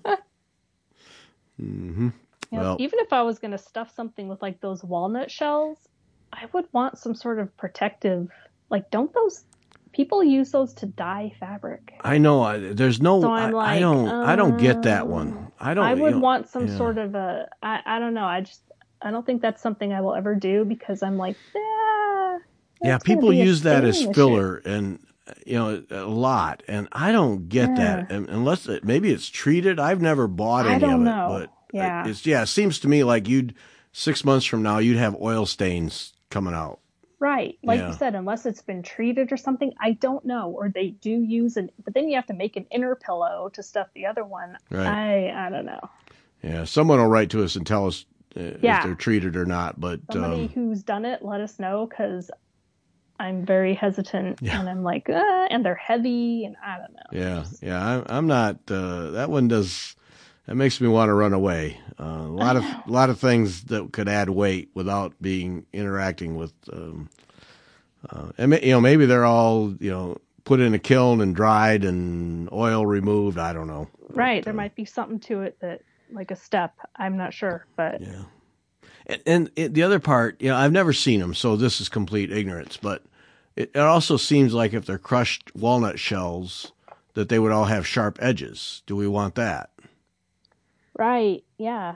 mm-hmm. Yeah, well, even if I was going to stuff something with like those walnut shells, I would want some sort of protective. Like, don't those people use those to dye fabric? I know. I, there's no. So I'm I, like, I don't. Um, I don't get that one. I don't. I would you know, want some yeah. sort of a. I, I don't know. I just. I don't think that's something I will ever do because I'm like, ah, yeah. People use that as filler and. You know, a lot, and I don't get yeah. that unless it, maybe it's treated. I've never bought any I don't of it, know. but yeah, it's yeah. It seems to me like you'd six months from now you'd have oil stains coming out. Right, like yeah. you said, unless it's been treated or something. I don't know, or they do use an, but then you have to make an inner pillow to stuff the other one. Right. I I don't know. Yeah, someone will write to us and tell us uh, yeah. if they're treated or not. But somebody um, who's done it, let us know because. I'm very hesitant, yeah. and I'm like, ah, and they're heavy, and I don't know. Yeah, yeah, I'm, I'm not. Uh, that one does. That makes me want to run away. Uh, a lot of, a lot of things that could add weight without being interacting with. Um, uh, and you know, maybe they're all you know put in a kiln and dried and oil removed. I don't know. Right, but, there uh, might be something to it that, like a step. I'm not sure, but yeah. And, and it, the other part, you know, I've never seen them, so this is complete ignorance. But it, it also seems like if they're crushed walnut shells, that they would all have sharp edges. Do we want that? Right. Yeah.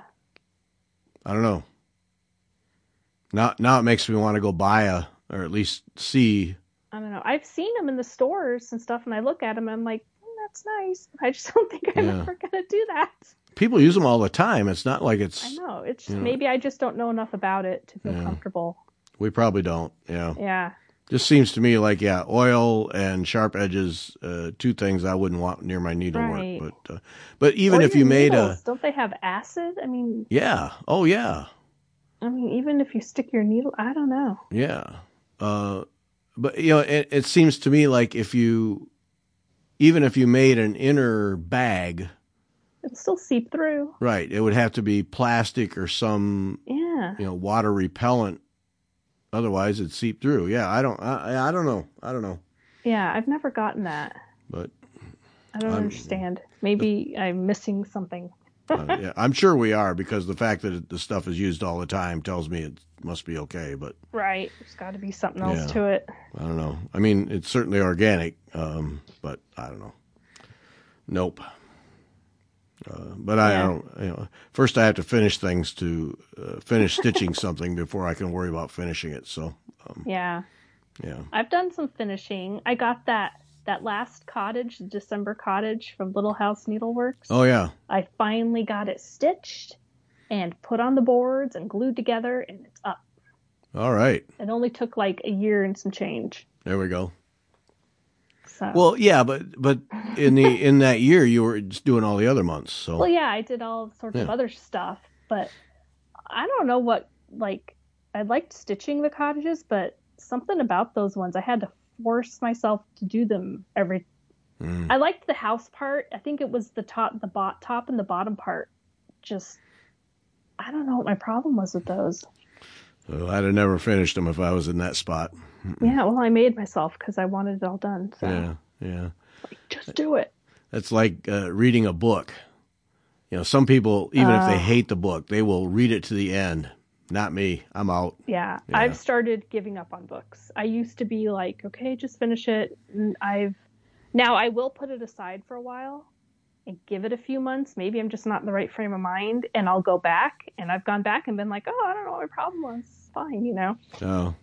I don't know. Now, now it makes me want to go buy a, or at least see. I don't know. I've seen them in the stores and stuff, and I look at them, and I'm like, mm, that's nice. I just don't think I'm Yeah. ever gonna do that. People use them all the time. It's not like it's. I know. It's you know, maybe I just don't know enough about it to feel Yeah. comfortable. We probably don't. Yeah. Yeah. Just seems to me like yeah, oil and sharp edges, uh, two things I wouldn't want near my needlework. Right. But uh, but even Or if your you made needles. a Don't they have acid? I mean, yeah, oh yeah, I mean, even if you stick your needle, I don't know. yeah. Uh, but you know, it, it seems to me like if you, even if you made an inner bag, It'll still seep through. right, it would have to be plastic or some Yeah. you know water repellent. Otherwise, it'd seep through. Yeah, I don't. I, I don't know. I don't know. Yeah, I've never gotten that. But I don't I'm- understand. Maybe I'm missing something. uh, yeah, I'm sure we are, because the fact that the stuff is used all the time tells me it must be okay. But right, there's got to be something else yeah, to it. I don't know. I mean, it's certainly organic, um, but I don't know. Nope. Uh, but I, Yeah. I don't. You know, first I have to finish things to uh, finish stitching something before I can worry about finishing it. So um, Yeah. yeah. I've done some finishing. I got that that last cottage, the December cottage from Little House Needleworks. Oh yeah. I finally got it stitched and put on the boards and glued together, and it's up. All right. It only took like a year and some change. There we go. So. Well, yeah, but but in the in that year you were just doing all the other months. So Well, yeah, I did all sorts Yeah. of other stuff, but I don't know what, like, I liked stitching the cottages, but something about those ones, I had to force myself to do them every. Mm. I liked the house part. I think it was the top, the bot, top and the bottom part. Just, I don't know what my problem was with those. So I'd have never finished them if I was in that spot. Yeah, well, I made myself because I wanted it all done. So Yeah, yeah. like, just do it. That's like uh, reading a book. You know, some people, even if they Uh. hate the book, they will read it to the end. Not me. I'm out. Yeah, Yeah. I've started giving up on books. I used to be like, okay, just finish it. And I've now I will put it aside for a while and give it a few months. Maybe I'm just not in the right frame of mind, and I'll go back. And I've gone back and been like, oh, I don't know what my problem was. It's fine, you know. No.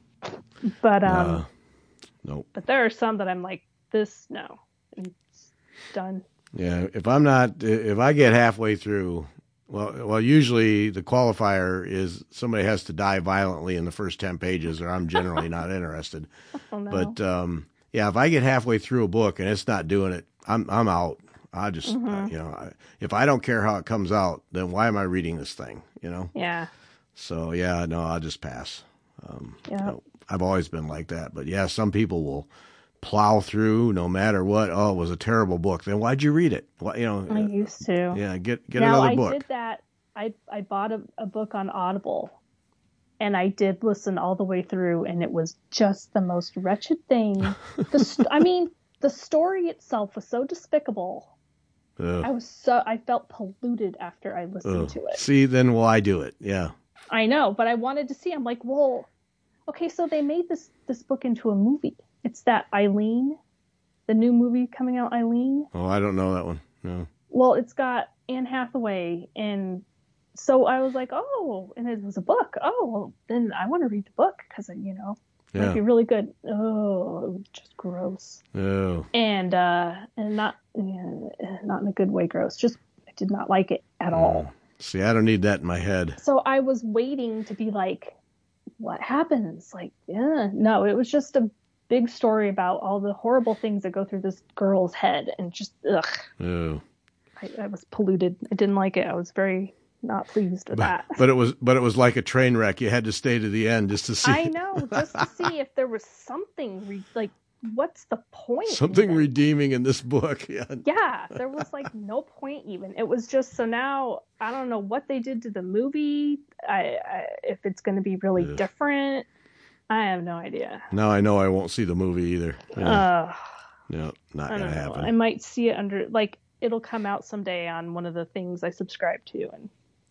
But um, Uh, nope. but there are some that I'm like, this no, it's done. Yeah. If I'm not, if I get halfway through, well, well, usually the qualifier is somebody has to die violently in the first ten pages, or I'm generally not interested. Oh no. But um, yeah, if I get halfway through a book and it's not doing it, I'm I'm out. I just Mm-hmm. uh, you know, I, if I don't care how it comes out, then why am I reading this thing? You know. Yeah. So yeah, no, I'll just pass. Um, Yeah. you know, I've always been like that. But yeah, some people will plow through no matter what. Oh, it was a terrible book. Then why'd you read it? Why, you know. I used to. Yeah, get get now, another I book. did that. I I bought a, a book on Audible, and I did listen all the way through, and it was just the most wretched thing. The st- I mean, the story itself was so despicable. Ugh, I was so I felt polluted after I listened ugh. to it. See, then why do it? Yeah. I know, but I wanted to see. I'm like, well, okay, so they made this this book into a movie. It's that Eileen, the new movie coming out, Eileen. Oh, I don't know that one. No. Well, it's got Anne Hathaway, and so I was like, oh, and it was a book. Oh, well, then I want to read the book because, you know, it might Yeah. be really good. Oh, it was just gross. Oh. And, uh, and not, yeah, not in a good way gross. Just, I did not like it at all. See, I don't need that in my head. So I was waiting to be like, what happens? Like, yeah, no, it was just a big story about all the horrible things that go through this girl's head, and just, ugh. Oh. I, I was polluted. I didn't like it. I was very not pleased with But, that. but it was but it was like a train wreck. You had to stay to the end just to see I know, just to see if there was something re- like, what's the point? something even? redeeming in this book. Yeah. Yeah, there was like no point even. It was just, so now I don't know what they did to the movie. I, I if it's going to be really Ugh. different. I have no idea. Now I know I won't see the movie either. Yeah. Uh, No, not I gonna don't know. happen. I might see it under, like, it'll come out someday on one of the things I subscribe to, and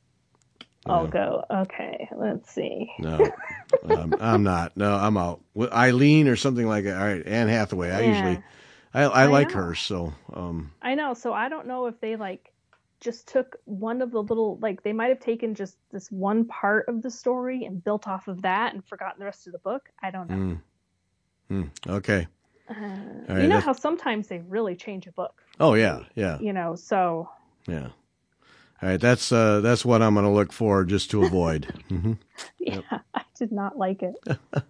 I'll Yeah. go, okay, let's see. No, um, I'm not. No, I'm out. With Eileen or something like that. All right, Anne Hathaway. I Yeah. usually, I, I, I like know. her. So, um, I know. So I don't know if they like just took one of the little, like, they might have taken just this one part of the story and built off of that and forgotten the rest of the book. I don't know. mm, mm, okay. Uh, right, you know that's- how sometimes they really change a book, Oh yeah, yeah, you know, so yeah. All right, that's uh, that's what I'm gonna look for just to avoid. hmm yeah, I did not like it. Uh,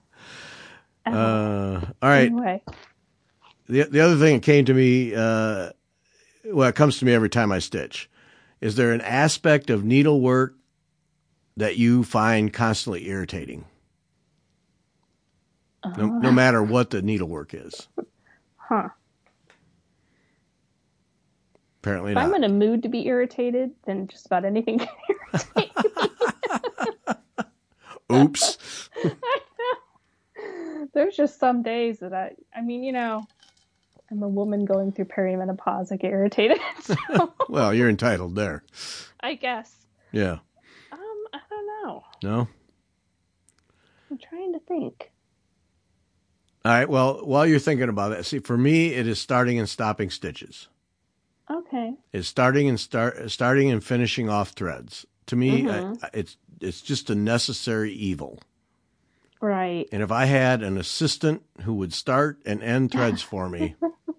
Uh, all right. Anyway, The the other thing that came to me, uh, well, it comes to me every time I stitch. Is there an aspect of needlework that you find constantly irritating? No, uh, no matter what the needlework is. huh. Apparently If I'm not. in a mood to be irritated, then just about anything can irritate me. Oops. There's just some days that I, I mean, you know, I'm a woman going through perimenopause. I get irritated. So. Well, you're entitled there. I guess. Yeah. Um, I don't know. No? I'm trying to think. All right. Well, while you're thinking about it, see, for me, it is starting and stopping stitches. Okay. It's starting and start starting and finishing off threads. To me, Mm-hmm. I, it's it's just a necessary evil. Right. And if I had an assistant who would start and end threads for me,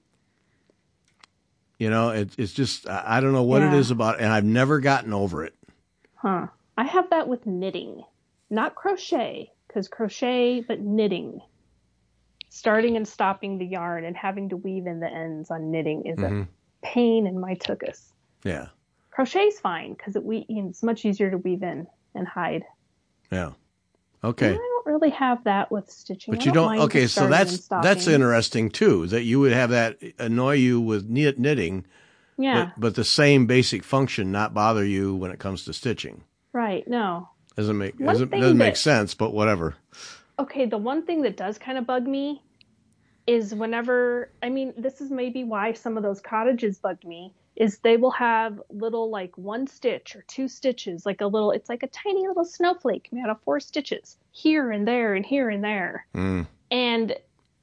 you know, it, it's just I I don't know what it Yeah. is about, and I've never gotten over it. Huh. I have that with knitting, not crochet, because crochet, but knitting. Starting and stopping the yarn and having to weave in the ends on knitting is Mm-hmm. a pain in my tuchus. Yeah. Crochet's fine because it we it's much easier to weave in and hide. Yeah. And Okay. I don't really have that with stitching. But I you don't don't. mind Okay, the so starting and that's stopping. that's interesting too. That you would have that annoy you with knit, knitting, Yeah. but but the same basic function not bother you when it comes to stitching. Right. No. Doesn't make One doesn't, thing doesn't make that- sense, but whatever. Okay, the one thing that does kind of bug me is whenever, I mean, this is maybe why some of those cottages bugged me, is they will have little like one stitch or two stitches, like a little, it's like a tiny little snowflake made out of four stitches here and there and here and there. Mm. And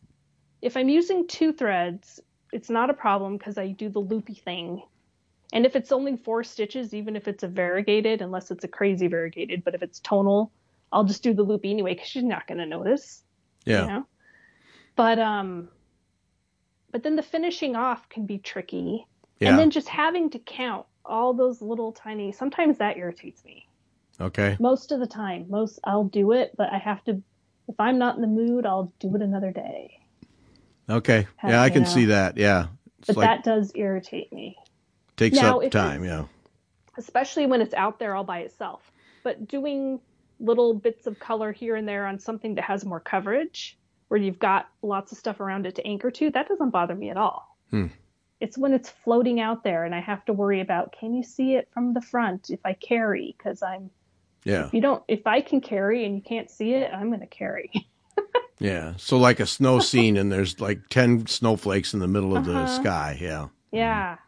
if I'm using two threads, it's not a problem because I do the loopy thing. And if it's only four stitches, even if it's a variegated, unless it's a crazy variegated, but if it's tonal, I'll just do the loopy anyway because she's not going to notice. Yeah. You know? But um, but then the finishing off can be tricky, Yeah. and then just having to count all those little tiny. Sometimes that irritates me. Okay. Most of the time, most I'll do it, but I have to. If I'm not in the mood, I'll do it another day. Okay. Have- Yeah, I you can know. see that. Yeah. It's But like that does irritate me, takes now, up if time. it's- Yeah. especially when it's out there all by itself. But doing little bits of color here and there on something that has more coverage, where you've got lots of stuff around it to anchor to, that doesn't bother me at all. Hmm. It's when it's floating out there and I have to worry about, can you see it from the front if I carry? Because I'm, Yeah. if you don't, if I can carry and you can't see it, I'm going to carry. Yeah. So like a snow scene, and there's like ten snowflakes in the middle of the Uh-huh. sky. Yeah. Yeah,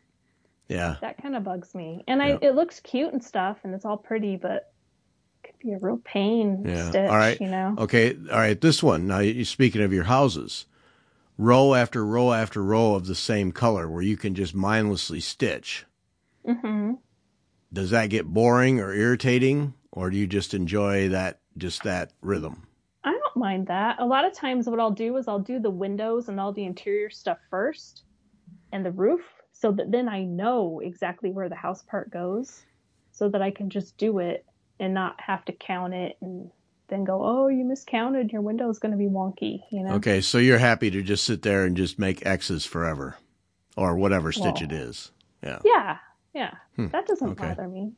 Yeah. that kind of bugs me. And I, Yeah. it looks cute and stuff and it's all pretty, but it could be a real pain Yeah. stitch, All right. you know? Okay. All right. This one. Now, you speaking of your houses, row after row after row of the same color, where you can just mindlessly stitch. Mm-hmm. Does that get boring or irritating, or do you just enjoy that just that rhythm? I don't mind that. A lot of times what I'll do is I'll do the windows and all the interior stuff first and the roof so that then I know exactly where the house part goes so that I can just do it and not have to count it and then go, oh, you miscounted. Your window is going to be wonky, you know? Okay, so you're happy to just sit there and just make X's forever, or whatever stitch Well, it is. Yeah, Yeah, yeah. Hmm, That doesn't okay. bother me.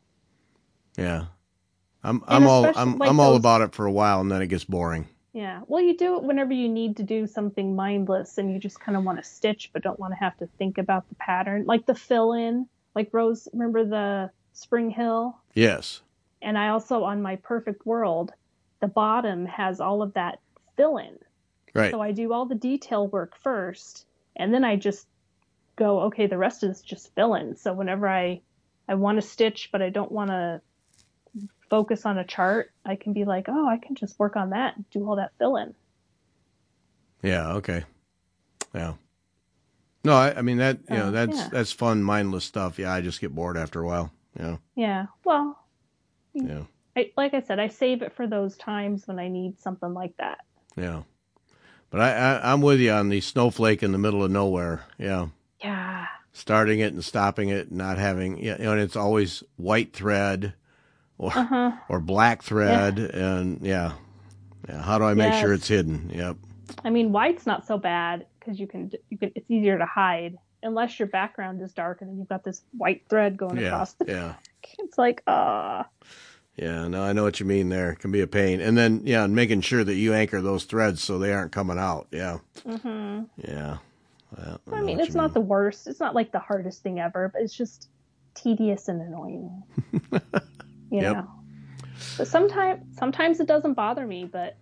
yeah. I'm And I'm all especially, I'm like, I'm all those- about it for a while, and then it gets boring. Yeah. Well, you do it whenever you need to do something mindless and you just kind of want to stitch but don't want to have to think about the pattern. Like the fill in, like Rose, remember the Spring Hill? Yes. And I also, on my Perfect World, the bottom has all of that fill in. Right. So I do all the detail work first, and then I just go, okay, the rest is just fill in. So whenever I, I want to stitch, but I don't want to focus on a chart, I can be like, oh, I can just work on that and do all that fill in. Yeah. Okay. Yeah. No, I, I mean that. You know, Oh, that's yeah. that's fun, mindless stuff. Yeah, I just get bored after a while. Yeah. Yeah. Well, Yeah. I, like I said, I save it for those times when I need something like that. Yeah. But I, I I'm with you on the snowflake in the middle of nowhere. Yeah. Yeah. Starting it and stopping it, not having, you know, and it's always white thread or Uh-huh. or black thread, and yeah, yeah. How do I make sure Yes. it's hidden? Yep. I mean, white's not so bad because you can you can it's easier to hide unless your background is dark and then you've got this white thread going Yeah, across the yeah, back. It's like, ah, yeah. No, I know what you mean. There it can be a pain, and then yeah, and making sure that you anchor those threads so they aren't coming out. Yeah, mm-hmm. yeah. Well, I know mean, what it's you not the worst. It's not like the hardest thing ever, but it's just tedious and annoying. You Yep. know. But sometimes sometimes it doesn't bother me, but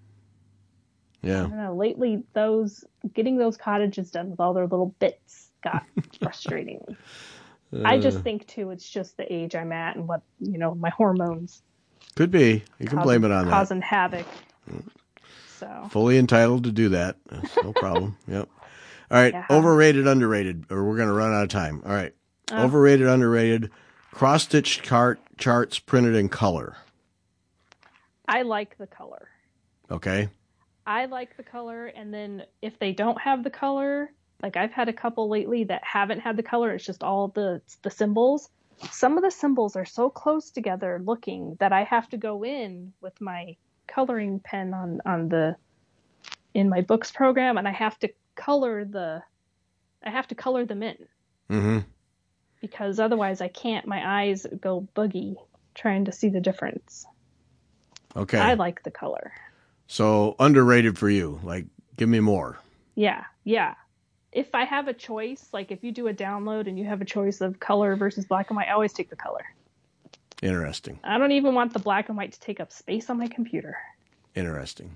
I Yeah, don't know. Lately, those getting those cottages done with all their little bits got frustrating. I just think too, it's just the age I'm at and what, you know, my hormones. Could be. You can causing, blame it on that. Causing havoc. So. Fully entitled to do that. That's no problem. Yep. All right. Yeah. Overrated, underrated, or we're going to run out of time. All right. Oh. Overrated, underrated, cross-stitched chart, charts printed in color. I like the color. Okay. I like the color, and then if they don't have the color, like I've had a couple lately that haven't had the color, it's just all the the symbols. Some of the symbols are so close together looking that I have to go in with my coloring pen on, on the in my books program, and I have to color the I have to color them in. Mm-hmm. Because otherwise I can't, my eyes go buggy trying to see the difference. Okay. I like the color. So underrated for you. Like, give me more. Yeah, yeah. If I have a choice, like if you do a download and you have a choice of color versus black and white, I always take the color. Interesting. I don't even want the black and white to take up space on my computer. Interesting.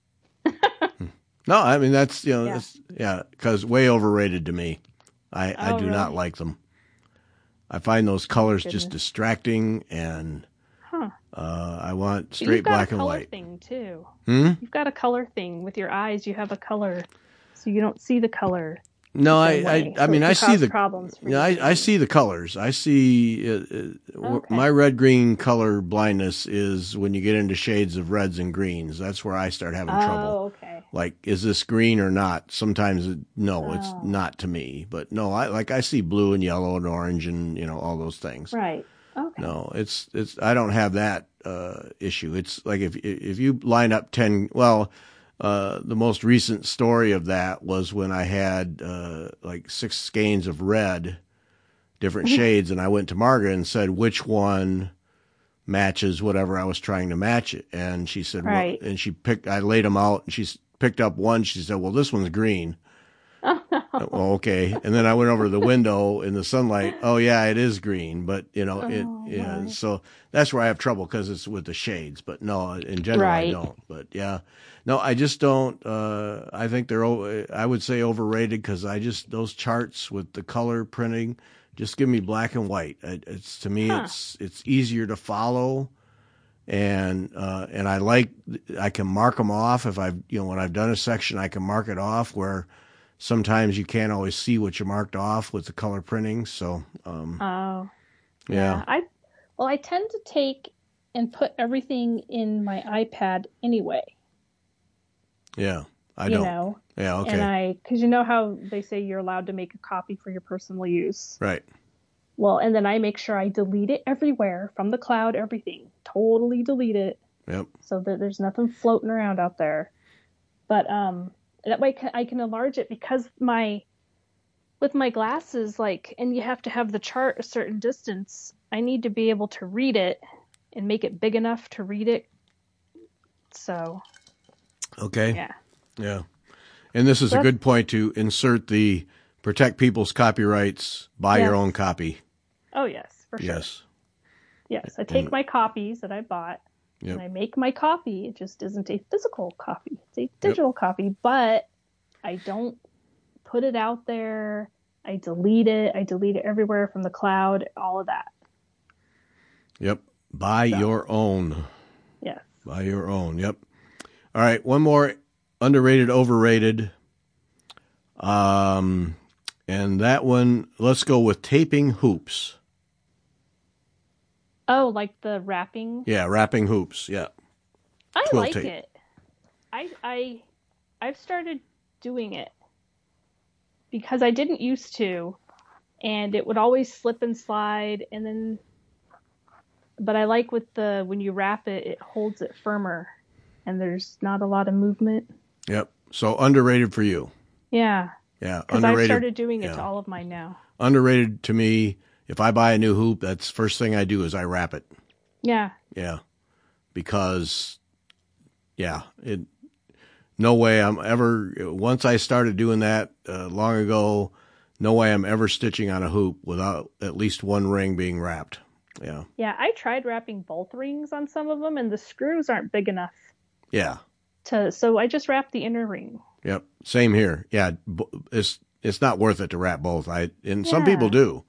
No, I mean, that's, you know, Yeah. that's, yeah, because way overrated to me. I, I Oh, do really? not like them. I find those colors Goodness. just distracting, and Huh. uh, I want But straight you've got black a and color white. thing too. Hmm? You've got a color thing with your eyes. You have a color, so you don't see the color. No, the I, same I, way. I So mean, it I can see cause the problems for Yeah, you. I, I see the colors. I see uh, uh, w- Okay. my red green color blindness is when you get into shades of reds and greens. That's where I start having trouble. Oh, okay. Like, is this green or not? Sometimes, it, no, it's Oh. not to me. But no, I like I see blue and yellow and orange and you know all those things. Right. Okay. No, it's it's I don't have that uh, issue. It's like if if you line up ten, well, uh, the most recent story of that was when I had uh, like six skeins of red, different shades, and I went to Margaret and said which one matches whatever I was trying to match it, and she said, Right. well, and she picked. I laid them out, and she s- picked up one. She said, well, this one's green. Oh, no. Well, okay. And then I went over to the window in the sunlight. Oh yeah, it is green, but you know, it, Oh, yeah. my. So that's where I have trouble because it's with the shades, but no, in general, I Right. don't, but yeah, no, I just don't, uh, I think they're, o- I would say overrated because I just, those charts with the color printing, just give me black and white. It, it's, to me, Huh. it's, it's easier to follow. And, uh, and I like, I can mark them off if I've, you know, when I've done a section, I can mark it off where, sometimes you can't always see what you marked off with the color printing. So, um, Oh. yeah. I well, I tend to take and put everything in my iPad anyway. Yeah. I you don't. know. Yeah. Okay. And I, because you know how they say you're allowed to make a copy for your personal use. Right. Well, and then I make sure I delete it everywhere from the cloud, everything. Totally delete it Yep. so that there's nothing floating around out there. But um, that way I can enlarge it because my, with my glasses, like, and you have to have the chart a certain distance. I need to be able to read it and make it big enough to read it. So, Okay. yeah. Yeah. And this is a That's- good point to insert the protect people's copyrights, buy your Yes. own copy. Oh, yes, for sure. Yes. Yes, I take And- my copies that I bought Yep. and I make my copy. It just isn't a physical copy. It's a digital copy, but I don't put it out there. I delete it. I delete it everywhere from the cloud, all of that. Yep. Buy So. your own. Yes. Buy your own. Yep. All right. One more underrated, overrated. Um, and that one, let's go with taping hoops. Oh, like the wrapping? Yeah. Wrapping hoops. Yeah. I Twill like tape. it. I I I've started doing it because I didn't used to, and it would always slip and slide, and then. But I like with the when you wrap it, it holds it firmer, and there's not a lot of movement. Yep. So underrated for you. Yeah, Yeah. because I've Underrated. started doing it yeah. to all of mine now. Underrated to me. If I buy a new hoop, that's first thing I do is I wrap it. Yeah, Yeah. Because, yeah, it, no way I'm ever, once I started doing that uh, long ago, no way I'm ever stitching on a hoop without at least one ring being wrapped. Yeah. yeah. I tried wrapping both rings on some of them, and the screws aren't big enough Yeah. to. So I just wrapped the inner ring. Yep. Same here. Yeah. b- It's, it's not worth it to wrap both. I, and some Yeah. people do,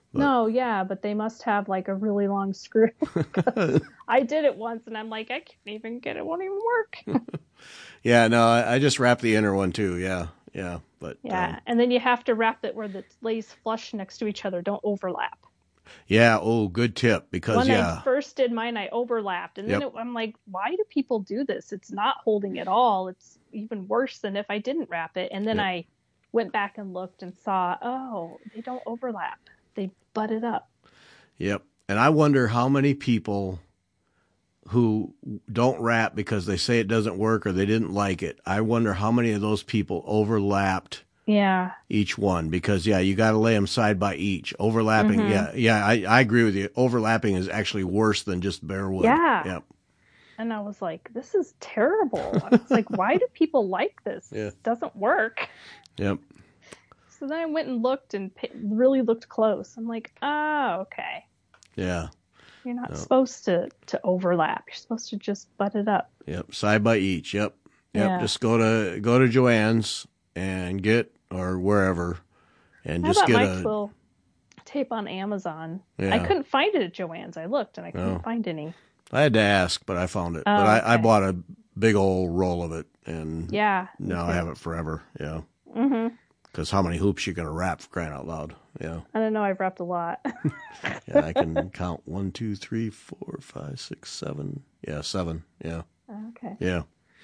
But. No, yeah, but they must have like a really long screw. I did it once and I'm like, I can't even get it, won't even work. Yeah, no, I, I just wrapped the inner one too. Yeah, yeah, but Yeah, um, and then you have to wrap it where the lays flush next to each other, don't overlap. yeah. Oh, good tip because When yeah, I first did mine, I overlapped, and then yep. it, I'm like, why do people do this? It's not holding at all. It's even worse than if I didn't wrap it. And then Yep. I went back and looked and saw, oh, they don't overlap. They butt it up. Yep. And I wonder how many people who don't wrap because they say it doesn't work or they didn't like it. I wonder how many of those people overlapped Yeah. each one because, yeah, you got to lay them side by each. Overlapping, Mhm. yeah, yeah, I, I agree with you. Overlapping is actually worse than just bare wood. Yeah. Yep. And I was like, this is terrible. I was like, why do people like this? Yeah. It doesn't work. Yep. So then I went and looked and p- really looked close. I'm like, oh, okay. Yeah. You're not No. supposed to, to overlap. You're supposed to just butt it up. Yep. Side by each. Yep. Yep. Yeah. Just go to go to Joann's and get or wherever and How just about get Mike's a little tape on Amazon? Yeah. I couldn't find it at Joann's. I looked and I couldn't Oh. find any. I had to ask, but I found it. Oh, but I, I okay. bought a big old roll of it, and Yeah. now I have it forever. Yeah, Mm-hmm. because how many hoops you gonna wrap for crying out loud? Yeah, I don't know. I've wrapped a lot. yeah. I can count one, two, three, four, five, six, seven. Yeah, seven. Yeah, Okay. yeah.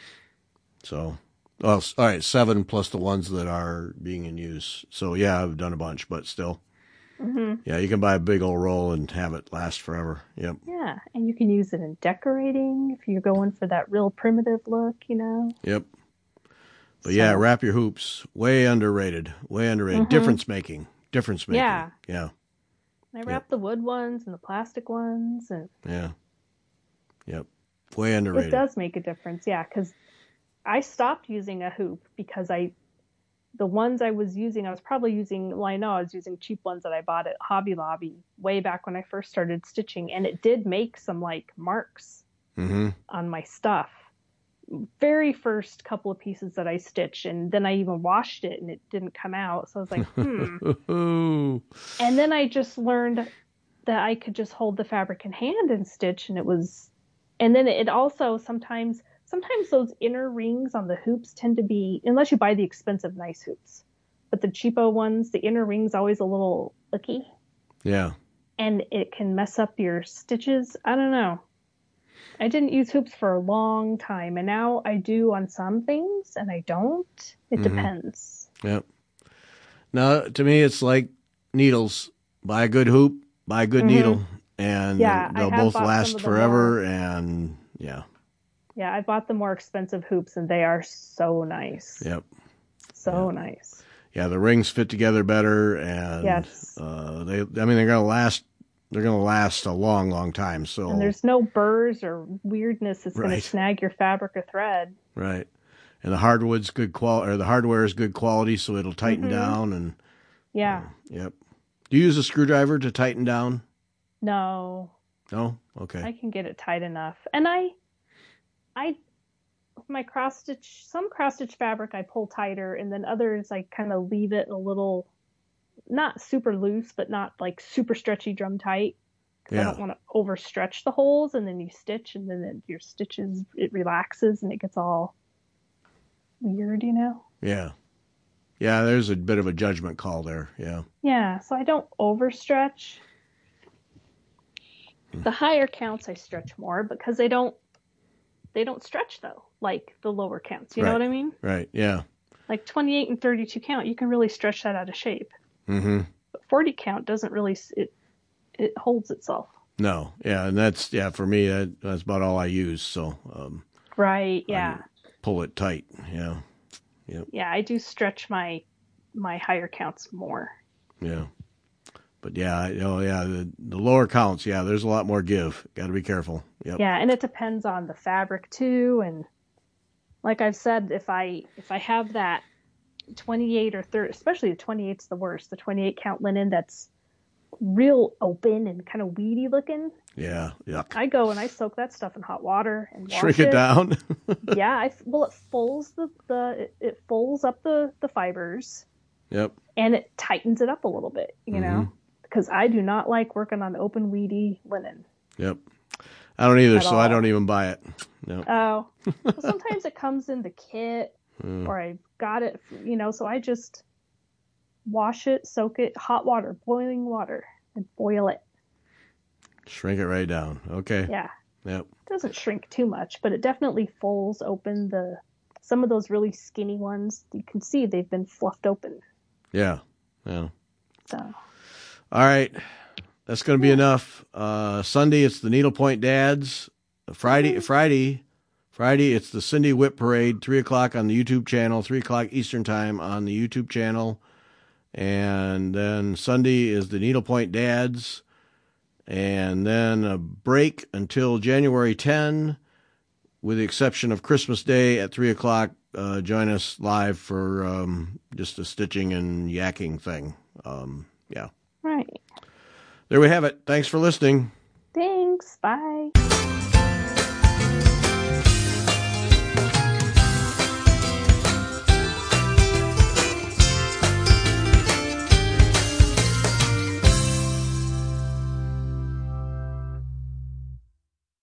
So, well, s- all right, seven plus the ones that are being in use. So yeah, I've done a bunch, but still, Mm-hmm. yeah, you can buy a big old roll and have it last forever. Yep, Yeah. And you can use it in decorating if you're going for that real primitive look, you know? yep. But So- yeah, wrap your hoops. Way underrated. Way underrated. Mhm. Difference making. Difference making. Yeah. Yeah. I wrap the wood ones and the plastic ones, and Yeah. Yep. Way underrated. it does make a difference. Yeah, because I stopped using a hoop because I, the ones I was using, I was probably using, well, I know I was using cheap ones that I bought at Hobby Lobby way back when I first started stitching, and it did make some like marks Mm-hmm. on my stuff. Very first couple of pieces that I stitched, and then I even washed it and it didn't come out. So I was like, hmm. Ooh. And then I just learned that I could just hold the fabric in hand and stitch, and it was, and then it also sometimes, sometimes those inner rings on the hoops tend to be, unless you buy the expensive nice hoops, but the cheapo ones, the inner ring's always a little icky, Yeah. and it can mess up your stitches. I don't know. I didn't use hoops for a long time, and now I do on some things, and I don't. It Mhm. depends. Yep. Now, to me, it's like needles. Buy a good hoop, buy a good Mhm. needle, and Yeah, I they'll have both bought some last of the forever. And yeah. Yeah, I bought the more expensive hoops, and they are so nice. Yep. So Yeah. nice. Yeah. The rings fit together better, and Yes. uh, they. I mean, they're gonna last. They're gonna last a long, long time. So. And there's no burrs or weirdness that's going Right. to snag your fabric or thread. Right. And the hardwood's good quality, or the hardware is good quality, so it'll tighten Mhm. down. And Yeah. yep. Do you use a screwdriver to tighten down? No, No. Okay. I can get it tight enough. And I, I, my cross stitch, some cross stitch fabric I pull tighter, and then others I kind of leave it a little, not super loose, but not like super stretchy drum tight. Because I Yeah. don't want to overstretch the holes, and then you stitch, and then it, your stitches, it relaxes, and it gets all weird, you know? Yeah. Yeah. There's a bit of a judgment call there. Yeah. Yeah, so I don't overstretch. The higher counts I stretch more because they don't they don't stretch though, like the lower counts. You know Right. what I mean? Right. Yeah. Like twenty-eight and thirty-two count, you can really stretch that out of shape. Mm-hmm. But forty count doesn't really s- it it holds itself. No. Yeah. And that's yeah for me. That, that's about all I use. So um, Right, yeah. pull it tight. Yeah. Yeah, I do stretch my my higher counts more. Yeah. But yeah. I- Oh yeah. The, the lower counts. Yeah. There's a lot more give. Got to be careful. Yep. Yeah, and it depends on the fabric too, and like I've said, if I if I have that twenty-eight or thirty, especially the twenty-eight's the worst, the twenty-eight count linen that's real open and kind of weedy looking, Yeah. Yuck. I go and I soak that stuff in hot water and wash Shrink it down. Yeah, I well it folds the the it, it folds up the the fibers Yep. and it tightens it up a little bit, you know, Mhm. because I do not like working on open weedy linen. Yep. I don't either, At so all. I don't even buy it. No. Oh, well, sometimes it comes in the kit, Mm. or I got it, you know, so I just wash it, soak it, hot water, boiling water, and boil it. Shrink it right down. Okay. Yeah. Yep. It doesn't shrink too much, but it definitely folds open the, some of those really skinny ones, you can see they've been fluffed open. Yeah. Yeah. So. All right. That's going to be Yeah. enough. Uh, Sunday, it's the Needlepoint Dads. Friday, Mm-hmm. Friday, Friday, it's the Cindy Whip Parade, three o'clock on the YouTube channel, three o'clock Eastern Time on the YouTube channel. And then Sunday is the Needlepoint Dads. And then a break until January tenth, with the exception of Christmas Day at three o'clock. Uh, join us live for um, just a stitching and yakking thing. Um, yeah. Right. There we have it. Thanks for listening. Thanks. Bye.